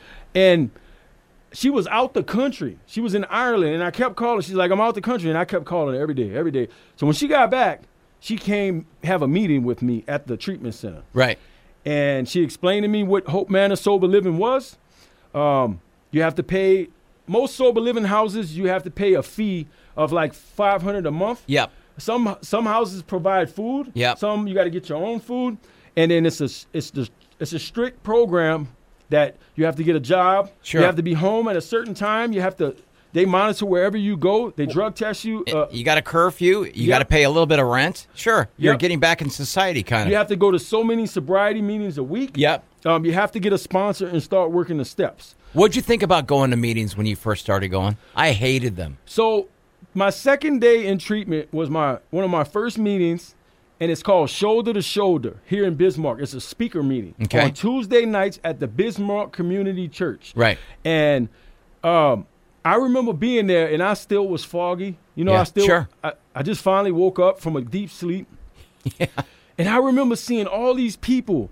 And she was out the country. She was in Ireland, and I kept calling. She's like, I'm out the country, and I kept calling her every day, every day. So when she got back, she came have a meeting with me at the treatment center. Right. And she explained to me what Hope Manor Sober Living was. Um, you have to pay, most sober living houses, you have to pay a fee of like five hundred dollars a month. Yep. Some some houses provide food. Yep. Some you got to get your own food. And then it's a, it's, the, it's a strict program that you have to get a job. Sure. You have to be home at a certain time. You have to, they monitor wherever you go. They drug test you. Uh, you got a curfew. You yep. got to pay a little bit of rent. Sure. You're yep. getting back in society kind of. You have to go to so many sobriety meetings a week. Yep. Um, you have to get a sponsor and start working the steps. What'd you think about going to meetings when you first started going? I hated them. So my second day in treatment was my one of my first meetings, and it's called Shoulder to Shoulder here in Bismarck. It's a speaker meeting okay. on Tuesday nights at the Bismarck Community Church. Right. And um, I remember being there, and I still was foggy. You know, yeah, I still, sure. I, I just finally woke up from a deep sleep. Yeah. And I remember seeing all these people,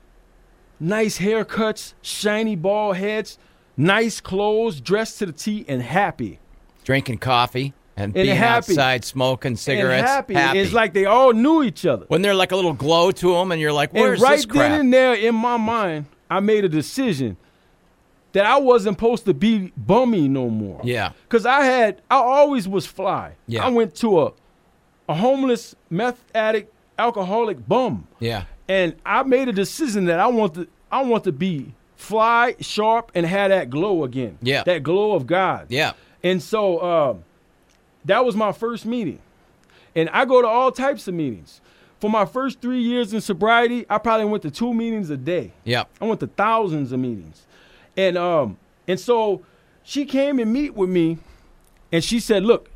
nice haircuts, shiny bald heads, nice clothes, dressed to the T, and happy. Drinking coffee. And, and being happy. outside smoking cigarettes. And happy. happy. It's like they all knew each other. When they're like a little glow to them, and you're like, where's and right this crap? then and there in my mind, I made a decision that I wasn't supposed to be bummy no more. Yeah. Because I had, I always was fly. Yeah. I went to a, a homeless, meth addict, alcoholic bum. Yeah. And I made a decision that I want to, I want to be fly, sharp, and have that glow again. Yeah. That glow of God. Yeah. And so, um, that was my first meeting. And I go to all types of meetings. For my first three years in sobriety, I probably went to two meetings a day. Yep. I went to thousands of meetings. And um, and so she came and meet with me, and she said, look,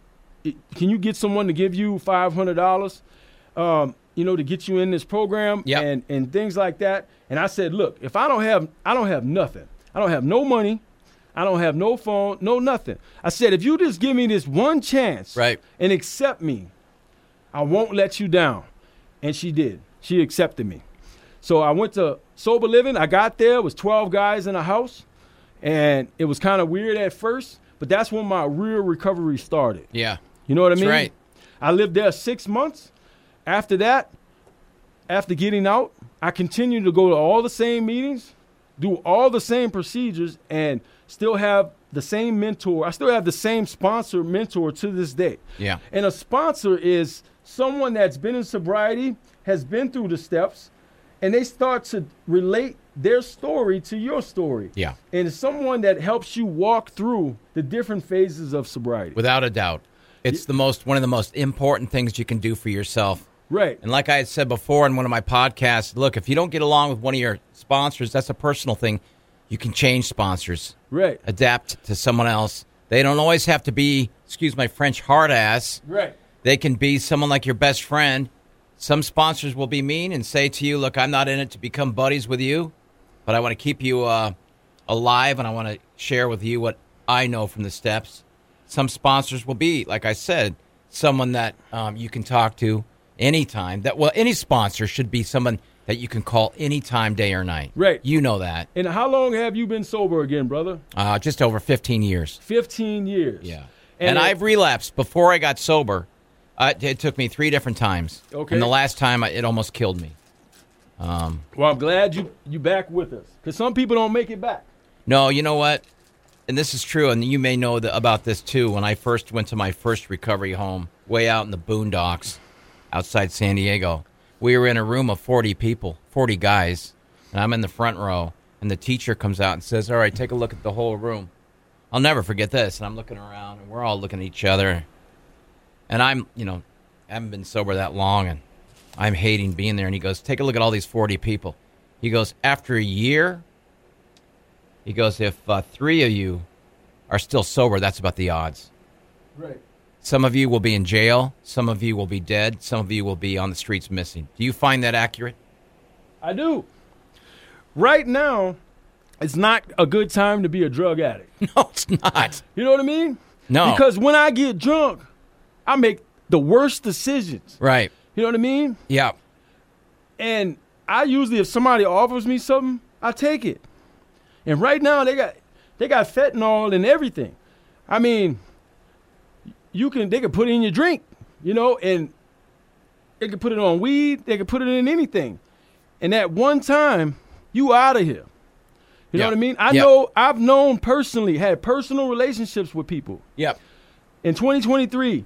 can you get someone to give you five hundred dollars, um, you know, to get you in this program yep. and, and things like that? And I said, look, if I don't have, I don't have nothing. I don't have no money. I don't have no phone, no nothing. I said, if you just give me this one chance right. and accept me, I won't let you down. And she did. She accepted me. So I went to Sober Living. I got there. It was twelve guys in a house. And it was kind of weird at first, but that's when my real recovery started. Yeah. You know what I mean? That's right. I lived there six months. After that, after getting out, I continued to go to all the same meetings, do all the same procedures, and still have the same mentor. I still have the same sponsor mentor to this day. Yeah. And a sponsor is someone that's been in sobriety, has been through the steps, and they start to relate their story to your story. Yeah. And it's someone that helps you walk through the different phases of sobriety. Without a doubt. It's yeah. the most one of the most important things you can do for yourself. Right. And like I had said before in one of my podcasts, look, if you don't get along with one of your sponsors, that's a personal thing. You can change sponsors. Right. Adapt to someone else. They don't always have to be, excuse my French, hard ass. Right. They can be someone like your best friend. Some sponsors will be mean and say to you, look, I'm not in it to become buddies with you, but I want to keep you uh, alive, and I want to share with you what I know from the steps. Some sponsors will be, like I said, someone that um, you can talk to anytime. That well, any sponsor should be someone that you can call anytime, day or night. Right. You know that. And how long have you been sober again, brother? Uh, just over fifteen years. fifteen years. Yeah. And, and it, I've relapsed. Before I got sober, uh, it took me three different times. Okay. And the last time, it almost killed me. Um, well, I'm glad you you back with us. Because some people don't make it back. No, you know what? And this is true, and you may know the, about this too. When I first went to my first recovery home, way out in the boondocks outside San Diego, we were in a room of forty people, forty guys, and I'm in the front row, and the teacher comes out and says, all right, take a look at the whole room. I'll never forget this. And I'm looking around, and we're all looking at each other. And I'm, you know, I haven't been sober that long, and I'm hating being there. And he goes, take a look at all these forty people. He goes, after a year, he goes, if uh, three of you are still sober, that's about the odds. Right. Some of you will be in jail. Some of you will be dead. Some of you will be on the streets missing. Do you find that accurate? I do. Right now, it's not a good time to be a drug addict. No, it's not. You know what I mean? No. Because when I get drunk, I make the worst decisions. Right. You know what I mean? Yeah. And I usually, if somebody offers me something, I take it. And right now, they got they got fentanyl and everything. I mean, you can they can put it in your drink, you know, and they can put it on weed. They can put it in anything. And at one time, you out of here. You know yep. what I mean? I yep. know I've known personally, had personal relationships with people. Yep. In twenty twenty-three,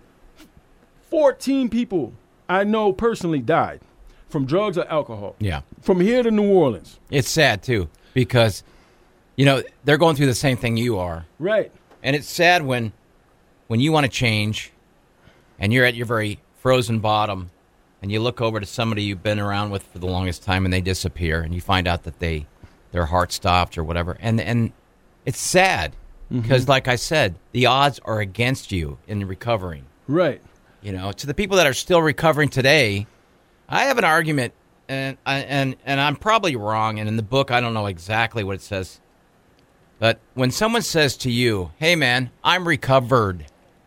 fourteen people I know personally died from drugs or alcohol. Yeah. From here to New Orleans. It's sad, too, because, you know, they're going through the same thing you are. Right. And it's sad when when you want to change and you're at your very frozen bottom and you look over to somebody you've been around with for the longest time and they disappear and you find out that they their heart stopped or whatever. And and it's sad because, mm-hmm. like I said, the odds are against you in recovering. Right. You know, to the people that are still recovering today, I have an argument, and and and I'm probably wrong, and in the book I don't know exactly what it says. But when someone says to you, hey, man, I'm recovered,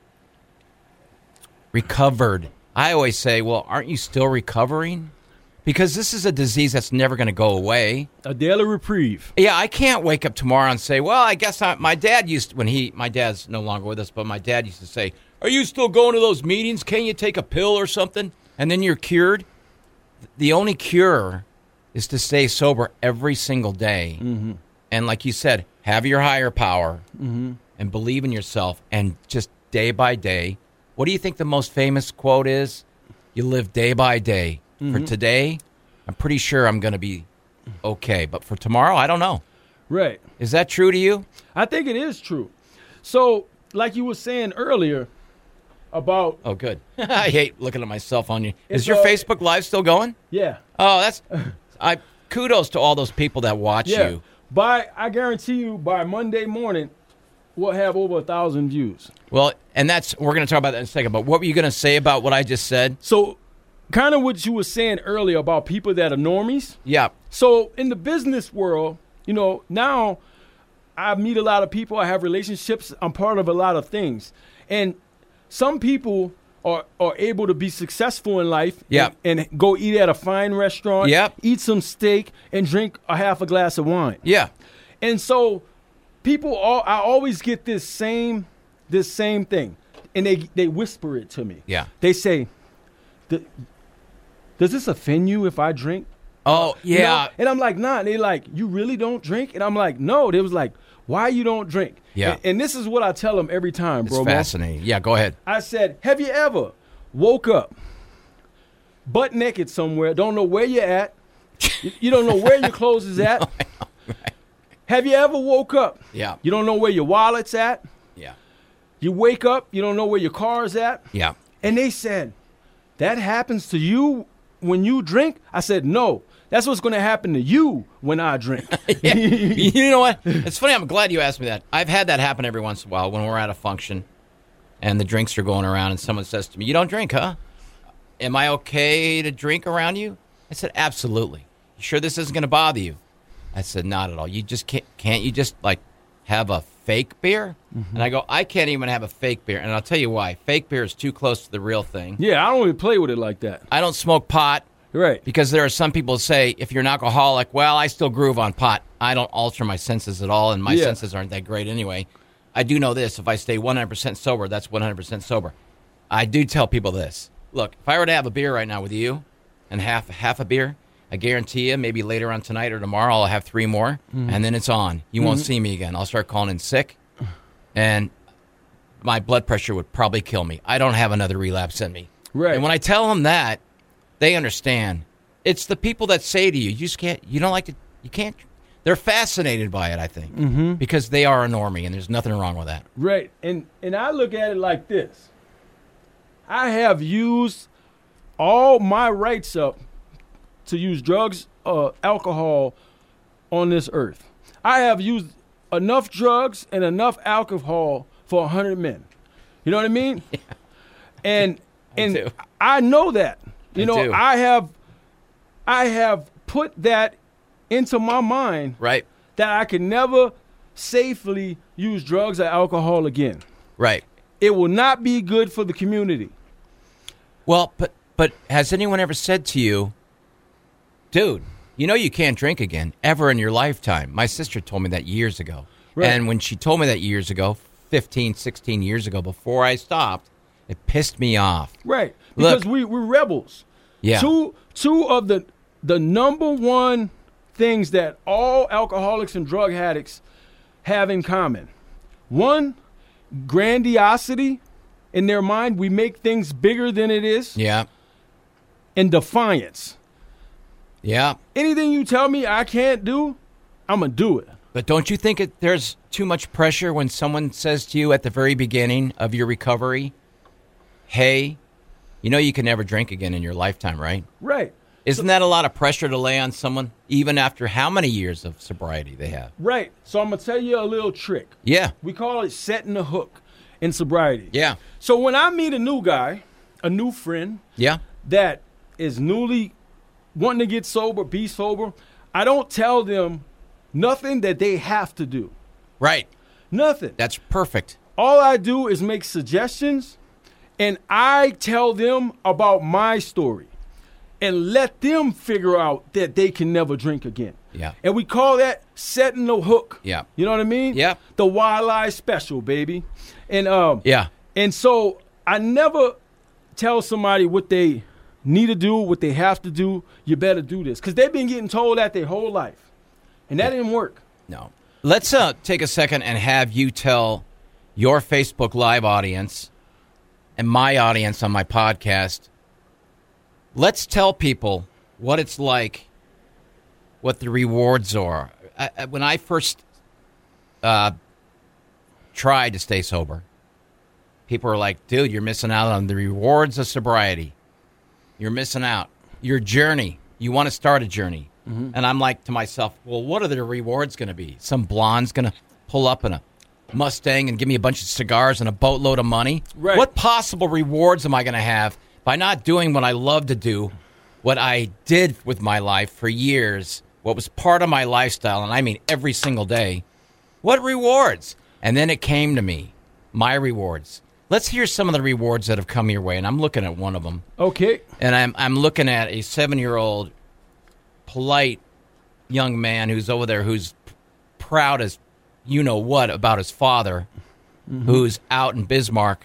recovered, I always say, well, aren't you still recovering? Because this is a disease that's never going to go away. A daily reprieve. Yeah, I can't wake up tomorrow and say, well, I guess I, my dad used to, when he, my dad's no longer with us, but my dad used to say, are you still going to those meetings? Can't you take a pill or something? And then you're cured. The only cure is to stay sober every single day. Mm-hmm. And like you said, have your higher power mm-hmm. and believe in yourself. And just day by day, what do you think the most famous quote is? You live day by day. Mm-hmm. For today, I'm pretty sure I'm going to be okay. But for tomorrow, I don't know. Right. Is that true to you? I think it is true. So, like you were saying earlier about... Oh, good. I hate looking at myself on you. Is It's your all- Facebook Live still going? Yeah. Oh, that's... I kudos to all those people that watch Yeah. you. By, I guarantee you, by Monday morning, we'll have over a thousand views. Well, and that's... We're going to talk about that in a second. But what were you going to say about what I just said? So, kind of what you were saying earlier about people that are normies. Yeah. So, in the business world, you know, now I meet a lot of people. I have relationships. I'm part of a lot of things. And some people are, are able to be successful in life Yeah. and, and go eat at a fine restaurant, Yep. eat some steak, and drink a half a glass of wine. Yeah. And so people, all, I always get this same this same thing, and they they whisper it to me. Yeah. They say, "D- does this offend you if I drink? Oh, You yeah. know? And I'm like, nah. And they're like, you really don't drink? And I'm like, no. They was like, why you don't drink? Yeah. And, and this is what I tell them every time, It's bro. fascinating. Yeah, go ahead. I said, have you ever woke up butt naked somewhere, don't know where you're at, you, you don't know where your clothes is at? Right. Have you ever woke up? Yeah. You don't know where your wallet's at? Yeah. You wake up, you don't know where your car's at? Yeah. And they said, that happens to you when you drink? I said, no. That's what's going to happen to you when I drink. Yeah. You know what? It's funny. I'm glad you asked me that. I've had that happen every once in a while when we're at a function and the drinks are going around and someone says to me, you don't drink, huh? Am I okay to drink around you? I said, absolutely. You sure this isn't going to bother you? I said, not at all. You just can't, can't you just like have a fake beer? Mm-hmm. And I go, I can't even have a fake beer. And I'll tell you why. Fake beer is too close to the real thing. Yeah, I don't even play with it like that. I don't smoke pot. Right. Because there are some people who say, if you're an alcoholic, well, I still groove on pot. I don't alter my senses at all, and my yeah. senses aren't that great anyway. I do know this. If I stay one hundred percent sober, that's one hundred percent sober. I do tell people this. Look, if I were to have a beer right now with you and half half a beer, I guarantee you maybe later on tonight or tomorrow I'll have three more, mm-hmm. and then it's on. You mm-hmm. won't see me again. I'll start calling in sick, and my blood pressure would probably kill me. I don't have another relapse in me. Right. And when I tell them that, they understand. It's the people that say to you, you just can't, you don't like to, you can't, they're fascinated by it, I think, mm-hmm. because they are a normie, and there's nothing wrong with that. Right. And and I look at it like this. I have used all my rights up to use drugs, uh, alcohol on this earth. I have used enough drugs and enough alcohol for one hundred men. You know what I mean? Yeah. And I and do. I know that. You I know, do. I have I have put that into my mind, right, that I can never safely use drugs or alcohol again. Right. It will not be good for the community. Well, but but has anyone ever said to you, dude, you know you can't drink again ever in your lifetime? My sister told me that years ago. Right. And when she told me that years ago, fifteen, sixteen years ago, before I stopped, it pissed me off. Right. Because Look, we, we're rebels. Yeah. Two two of the the number one things that all alcoholics and drug addicts have in common. One, grandiosity in their mind. We make things bigger than it is. Yeah. And defiance. Yeah. Anything you tell me I can't do, I'm going to do it. But don't you think it, there's too much pressure when someone says to you at the very beginning of your recovery, hey, you know you can never drink again in your lifetime, right? Right. Isn't so, that a lot of pressure to lay on someone, even after how many years of sobriety they have? Right. So I'm going to tell you a little trick. Yeah. We call it setting the hook in sobriety. Yeah. So when I meet a new guy, a new friend, yeah, that is newly wanting to get sober, be sober, I don't tell them nothing that they have to do. Right. Nothing. That's perfect. All I do is make suggestions, and I tell them about my story and let them figure out that they can never drink again. Yeah. And we call that setting the hook. Yeah. You know what I mean? Yeah. The wildlife special, baby. And um yeah. And so I never tell somebody what they need to do, what they have to do. You better do this, because they've been getting told that their whole life, and that yeah. didn't work. No. Let's uh, take a second and have you tell your Facebook Live audience and my audience on my podcast. Let's tell people what it's like, what the rewards are. I, I, when I first uh, tried to stay sober, people were like, dude, you're missing out on the rewards of sobriety. You're missing out. Your journey. You want to start a journey. Mm-hmm. And I'm like to myself, well, what are the rewards going to be? Some blonde's going to pull up in a Mustang and give me a bunch of cigars and a boatload of money? Right. What possible rewards am I going to have by not doing what I love to do, what I did with my life for years, what was part of my lifestyle, and I mean every single day? What rewards? And then it came to me, my rewards. Let's hear some of the rewards that have come your way, and I'm looking at one of them. Okay. And I'm I'm looking at a seven-year-old, polite young man who's over there who's proud as you-know-what about his father, mm-hmm. who's out in Bismarck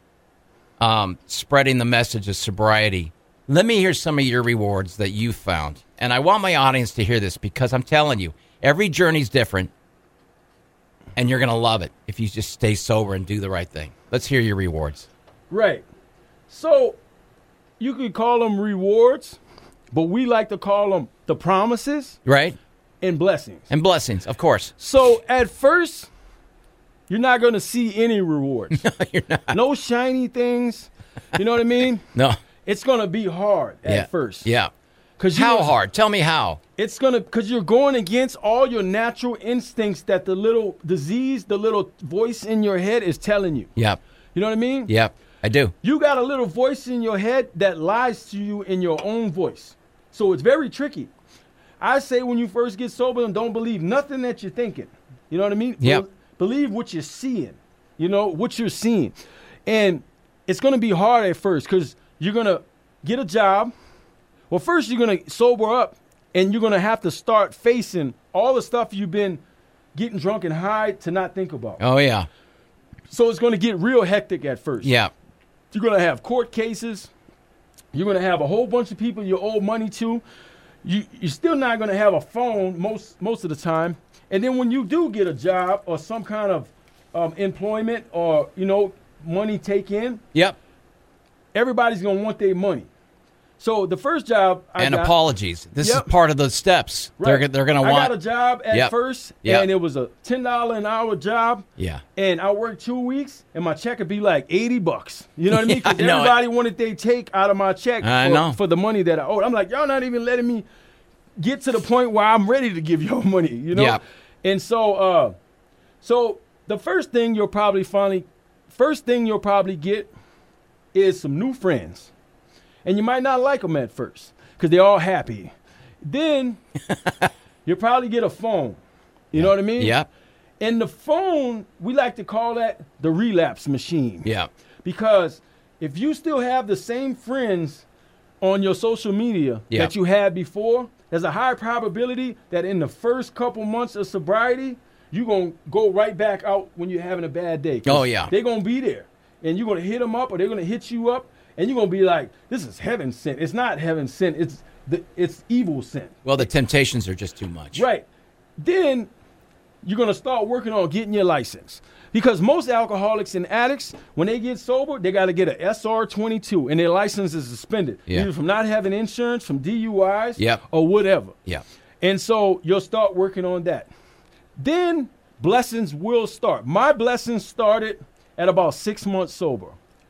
um, spreading the message of sobriety. Let me hear some of your rewards that you found. And I want my audience to hear this, because I'm telling you, every journey's different, and you're going to love it if you just stay sober and do the right thing. Let's hear your rewards. Right. So you could call them rewards, but we like to call them the promises. Right. And blessings. And blessings, of course. So at first, you're not going to see any rewards. No, you're not. No shiny things. You know what I mean? No. It's going to be hard at yeah. first. Yeah. Cause how hard? Tell me how. It's going to, because you're going against all your natural instincts that the little disease, the little voice in your head is telling you. Yep. You know what I mean? Yep, I do. You got a little voice in your head that lies to you in your own voice. So it's very tricky. I say when you first get sober, don't believe nothing that you're thinking. You know what I mean? Yep. believe what you're seeing, you know, what you're seeing. And it's going to be hard at first because you're going to get a job. Well, first you're going to sober up and you're going to have to start facing all the stuff you've been getting drunk and high to not think about. Oh, yeah. So it's going to get real hectic at first. Yeah. You're going to have court cases. You're going to have a whole bunch of people you owe money to. You, you're still not going to have a phone most most of the time. And then when you do get a job or some kind of um, employment or, you know, money take in, yep, everybody's going to want their money. So the first job I and got, apologies. This yep. is part of those steps. Right. They're they're going to want. I got a job at yep. first, yep. and it was a ten dollars an hour job. Yeah. And I worked two weeks, and my check would be like eighty bucks. You know what I mean? Because yeah, everybody wanted they take out of my check I for, know. for the money that I owed. I'm like, y'all not even letting me get to the point where I'm ready to give y'all money. You know? Yep. And so, uh, so the first thing you'll probably finally, first thing you'll probably get is some new friends. And you might not like them at first because they're all happy. Then you'll probably get a phone. You yep. know what I mean? Yeah. And the phone, we like to call that the relapse machine. Yeah. Because if you still have the same friends on your social media yep. that you had before, there's a high probability that in the first couple months of sobriety, you're going to go right back out when you're having a bad day. Oh, yeah. They're going to be there. And you're going to hit them up or they're going to hit you up. And you're going to be like, this is heaven sent. It's not heaven sent. It's the, it's evil sent. Well, the temptations are just too much. Right. Then you're going to start working on getting your license. Because most alcoholics and addicts, when they get sober, they got to get an S R twenty-two, and their license is suspended. Yeah. Either from not having insurance, from D U Is, yep. or whatever. Yeah. And so you'll start working on that. Then blessings will start. My blessings started at about six months sober.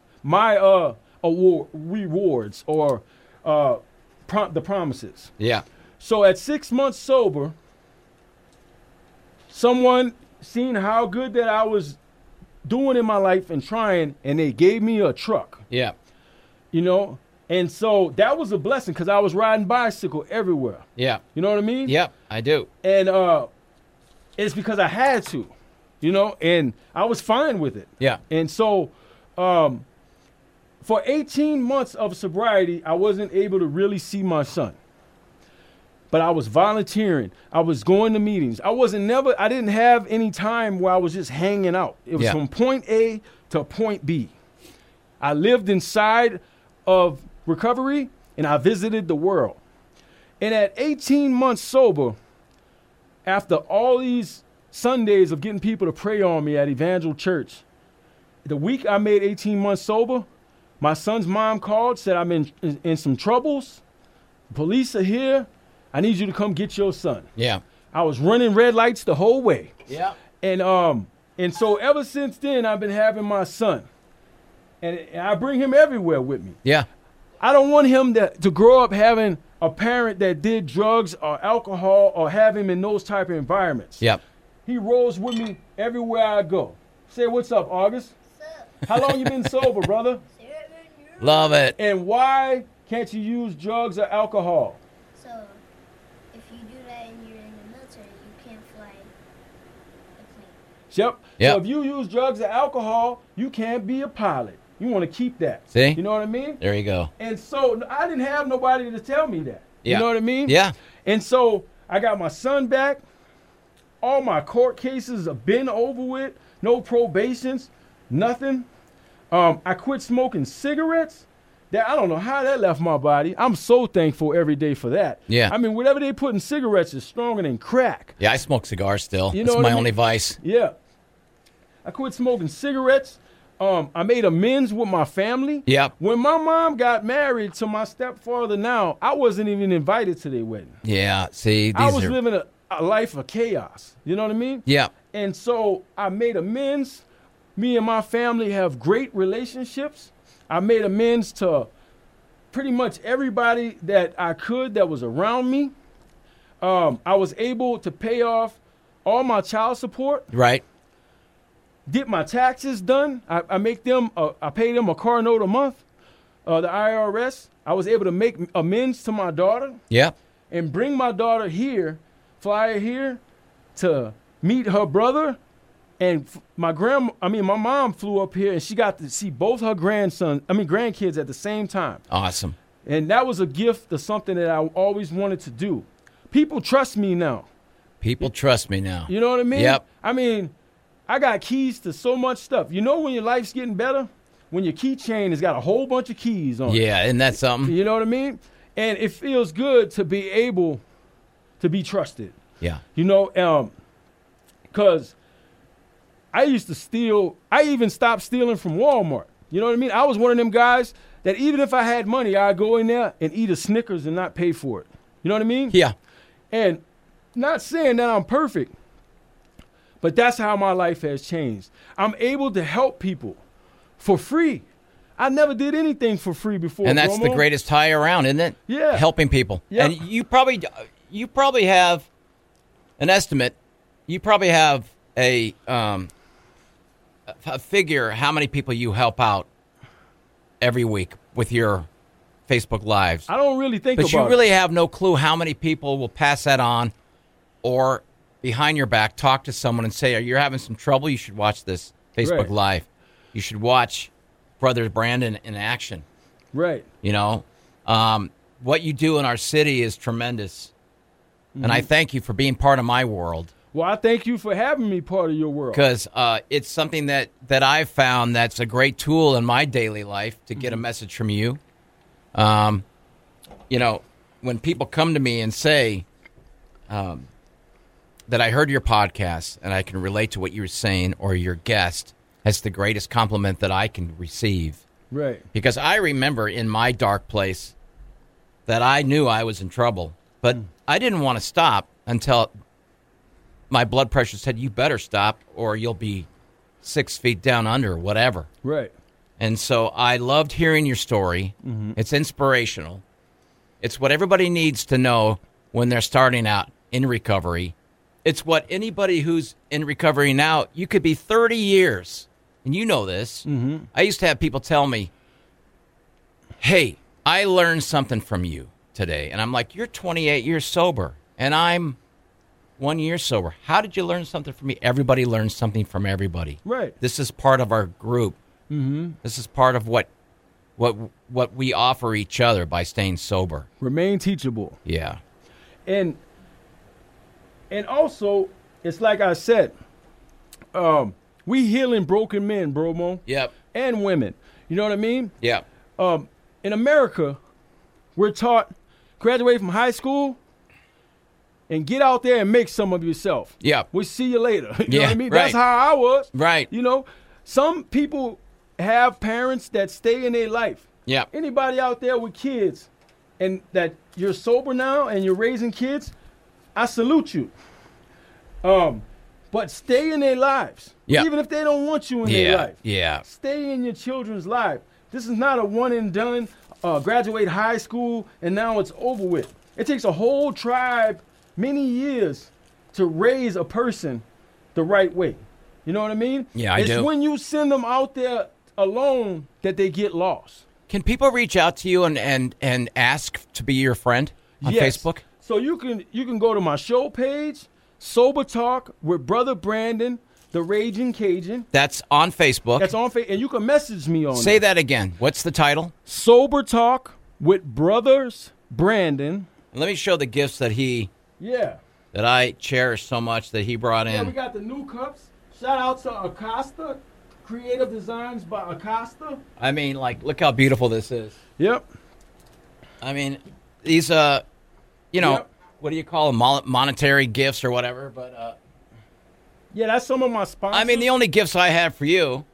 My uh, award rewards or uh, prom- the promises. Yeah. So at six months sober, someone seen how good that I was doing in my life and trying, and they gave me a truck. Yeah. You know, and so that was a blessing because I was riding bicycle everywhere. Yeah. You know what I mean? Yep, I do. And uh, it's because I had to, you know, and I was fine with it. Yeah. And so um, for eighteen months of sobriety, I wasn't able to really see my son. But I was volunteering. I was going to meetings. I wasn't never, I didn't have any time where I was just hanging out. It was yeah. from point A to point B. I lived inside of recovery and I visited the world. And at eighteen months sober, after all these Sundays of getting people to pray on me at Evangel Church, the week I made eighteen months sober, my son's mom called, said I'm in, in, in some troubles. Police are here. I need you to come get your son. Yeah. I was running red lights the whole way. Yeah. And um and so ever since then I've been having my son. And, and I bring him everywhere with me. Yeah. I don't want him to, to grow up having a parent that did drugs or alcohol or have him in those type of environments. Yep. He rolls with me everywhere I go. Say what's up, August? What's up? How long you been sober, brother? Love it. And why can't you use drugs or alcohol? So, if you do that and you're in the military, you can't fly a plane. Yep. Yep. So if you use drugs or alcohol, you can't be a pilot. You want to keep that. See? You know what I mean? There you go. And so I didn't have nobody to tell me that. Yeah. You know what I mean? Yeah. And so I got my son back. All my court cases have been over with. No probations. Nothing. Um, I quit smoking cigarettes. That I don't know how that left my body. I'm so thankful every day for that. Yeah. I mean, whatever they put in cigarettes is stronger than crack. Yeah, I smoke cigars still. You It's know what my I mean? only vice. Yeah. I quit smoking cigarettes. Um, I made amends with my family. Yep. When my mom got married to my stepfather now, I wasn't even invited to their wedding. Yeah. See, these I was are. living a, a life of chaos. You know what I mean? Yeah. And so I made amends. Me and my family have great relationships. I made amends to pretty much everybody that I could that was around me. Um, I was able to pay off all my child support. Right. Get my taxes done. I, I make them. Uh, I pay them a car note a month. Uh, the I R S. I was able to make amends to my daughter Yeah. and bring my daughter here, fly her here, to meet her brother, And f- my grand, I mean, my mom flew up here and she got to see both her grandsons, I mean, grandkids at the same time. Awesome. And that was a gift of something that I always wanted to do. People trust me now. People trust me now. You know what I mean? Yep. I mean, I got keys to so much stuff. You know when your life's getting better? When your keychain has got a whole bunch of keys on it. Yeah, isn't that something? You know what I mean? And it feels good to be able to be trusted. Yeah. You know, um, because I used to steal. I even stopped stealing from Walmart. You know what I mean? I was one of them guys that even if I had money, I'd go in there and eat a Snickers and not pay for it. You know what I mean? Yeah. And not saying that I'm perfect, but that's how my life has changed. I'm able to help people for free. I never did anything for free before. And that's Romo. the greatest high around, isn't it? Yeah. Helping people. Yeah. And you probably you probably have an estimate. You probably have a um, a figure how many people you help out every week with your Facebook Lives. I don't really think but about it. But you really have no clue how many people will pass that on or behind your back talk to someone and say, you're having some trouble, you should watch this Facebook Right. Live. You should watch Brother Brandon in action. Right. You know, um, what you do in our city is tremendous. Mm-hmm. And I thank you for being part of my world. Well, I thank you for having me part of your world. Because uh, it's something that, that I've found that's a great tool in my daily life to get mm-hmm. a message from you. Um, you know, when people come to me and say um, that I heard your podcast and I can relate to what you were saying or your guest, that's the greatest compliment that I can receive. Right. Because I remember in my dark place that I knew I was in trouble, but mm. I didn't want to stop until my blood pressure said, you better stop or you'll be six feet down under, whatever. Right. And so I loved hearing your story. Mm-hmm. It's inspirational. It's what everybody needs to know when they're starting out in recovery. It's what anybody who's in recovery now, you could be thirty years, and you know this. Mm-hmm. I used to have people tell me, hey, I learned something from you today. And I'm like, you're twenty-eight years sober, and I'm one year sober. How did you learn something from me? Everybody learns something from everybody. Right. This is part of our group. Mm-hmm. This is part of what what what we offer each other by staying sober. Remain teachable. Yeah. And and also, it's like I said, um, we healing broken men, Bromo. Yep. And women. You know what I mean? Yeah. Um, in America, we're taught graduate from high school and get out there and make some of yourself. Yeah. We'll see you later. You yeah, know what I mean? Right. That's how I was. Right. You know, some people have parents that stay in their life. Yeah. Anybody out there with kids and that you're sober now and you're raising kids, I salute you. Um, but stay in their lives. Yeah. Even if they don't want you in yeah. their life. Yeah. Stay in your children's life. This is not a one and done, uh, graduate high school and now it's over with. It takes a whole tribe, many years to raise a person the right way. You know what I mean? Yeah, I it's do. It's when you send them out there alone that they get lost. Can people reach out to you and, and, and ask to be your friend on yes. Facebook? So you can you can go to my show page, Sober Talk with Brother Brandon, the Raging Cajun. That's on Facebook. That's on Facebook, and you can message me on Say that. that again. What's the title? Sober Talk with Brothers Brandon. Let me show the gifts that he yeah that I cherish so much that he brought in. Yeah, we got the new cups. Shout out to Acosta, Creative Designs by Acosta. I mean, like, look how beautiful this is. Yep. I mean, these, uh, you know, yep. what do you call them, Mon- monetary gifts or whatever, but, uh. Yeah, that's some of my sponsors. I mean, the only gifts I have for you,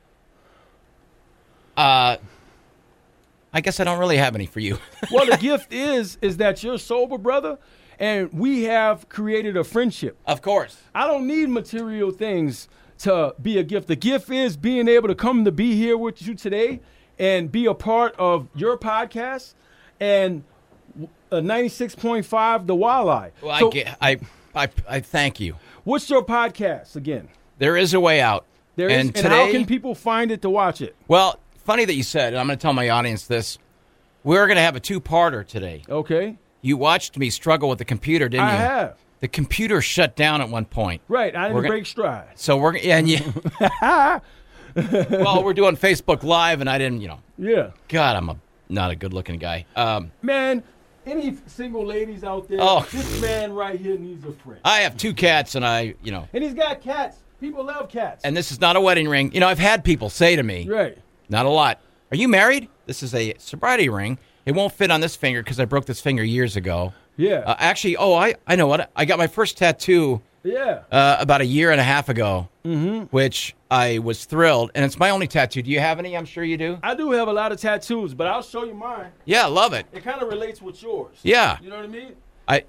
uh, I guess I don't really have any for you. Well, the gift is, is that you're sober, brother. And we have created a friendship. Of course. I don't need material things to be a gift. The gift is being able to come to be here with you today and be a part of your podcast and uh, ninety-six point five The Walleye. Well, so, I, get, I, I, I thank you. What's your podcast again? There is a way out. There is, and, and today, how can people find it to watch it? Well, funny that you said, and I'm going to tell my audience this. We're going to have a two-parter today. Okay. You watched me struggle with the computer, didn't you? I have. The computer shut down at one point. Right. I didn't we're break stride. So we're yeah, and you. Well, we're doing Facebook Live, and I didn't. You know. Yeah. God, I'm a not a good-looking guy. Um, man, any single ladies out there? Oh. This man right here needs a friend. I have two cats, and I, you know. And he's got cats. People love cats. And this is not a wedding ring. You know, I've had people say to me. Right. Not a lot. Are you married? This is a sobriety ring. It won't fit on this finger because I broke this finger years ago. Yeah. Uh, actually, oh, I, I know what. I got my first tattoo yeah. uh, about a year and a half ago, mm-hmm. which I was thrilled. And it's my only tattoo. Do you have any? I'm sure you do. I do have a lot of tattoos, but I'll show you mine. Yeah, love it. It kind of relates with yours. Yeah. You know what I mean? I.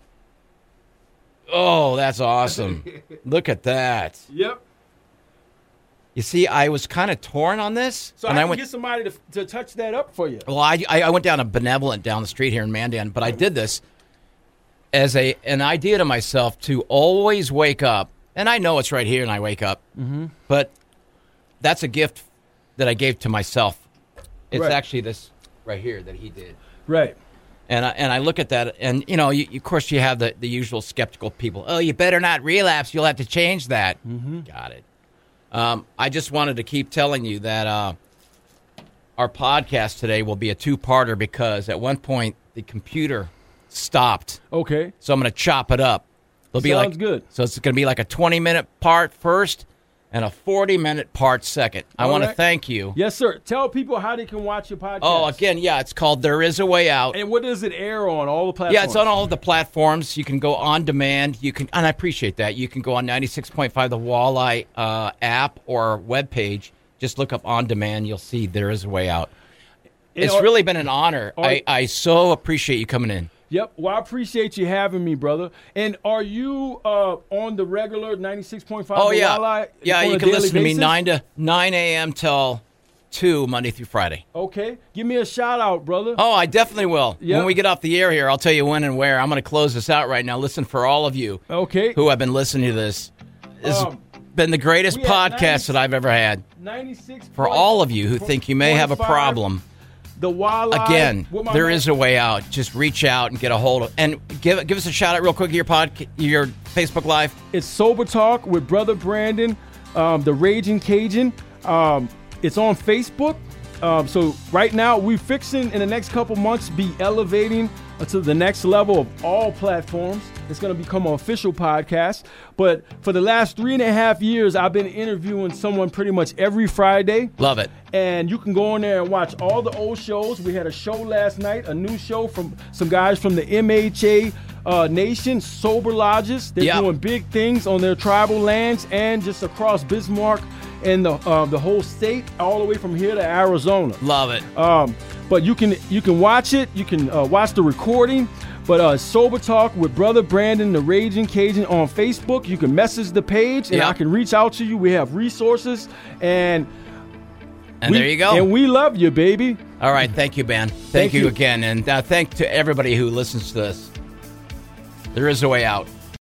Oh, that's awesome. Look at that. Yep. You see, I was kind of torn on this. So I can I went, get somebody to, to touch that up for you. Well, I, I went down to Benevolent down the street here in Mandan, but I did this as a an idea to myself to always wake up. And I know it's right here and I wake up. Mm-hmm. But that's a gift that I gave to myself. It's right. actually this right here that he did. Right. And I, and I look at that, and, you know, you, of course you have the, the usual skeptical people. Oh, you better not relapse. You'll have to change that. Mm-hmm. Got it. Um, I just wanted to keep telling you that uh, our podcast today will be a two-parter because at one point the computer stopped. Okay. So I'm going to chop it up. It'll be Sounds like, good. So it's going to be like a twenty-minute part first and a forty-minute part second. I All want right. to thank you. Yes, sir. Tell people how they can watch your podcast. Oh, again, yeah, it's called There Is a Way Out. And what does it air on? All the platforms? Yeah, it's on all of the platforms. You can go on demand. You can, and I appreciate that. You can go on ninety-six point five, the Walleye uh, app or webpage. Just look up on demand. You'll see There Is a Way Out. And it's are, really been an honor. Are, I, I so appreciate you coming in. Yep. Well, I appreciate you having me, brother. And are you uh, on the regular ninety-six point five? Oh, yeah. Walleye yeah, you can listen basis? to me nine to nine a.m. till two, Monday through Friday. Okay. Give me a shout-out, brother. Oh, I definitely will. Yep. When we get off the air here, I'll tell you when and where. I'm going to close this out right now. Listen, for all of you okay. who have been listening to this, this um, has been the greatest podcast that I've ever had. ninety-six For all of you who think you may have a problem, the Walleye. Again, there man. is a way out. Just reach out and get a hold of, and give give us a shout out real quick. Your pod, your Facebook Live. It's Sober Talk with Brother Brandon, um, the Raging Cajun. Um, it's on Facebook. Um, so right now we're fixing in the next couple months be elevating to the next level of all platforms. It's going to become an official podcast. But for the last three and a half years, I've been interviewing someone pretty much every Friday. Love it. And you can go on there and watch all the old shows. We had a show last night, a new show from some guys from the M H A uh, Nation, Sober Lodges. They're yep. doing big things on their tribal lands and just across Bismarck and the uh, the whole state, all the way from here to Arizona. Love it. Um, but you can you can watch it. You can uh, watch the recording. But uh, Sober Talk with Brother Brandon, the Raging Cajun on Facebook. You can message the page, and yep. I can reach out to you. We have resources, and and we, there you go. And we love you, baby. All right, thank you, Ben. Thank, thank you, you again, and uh, thank to everybody who listens to this. There is a way out.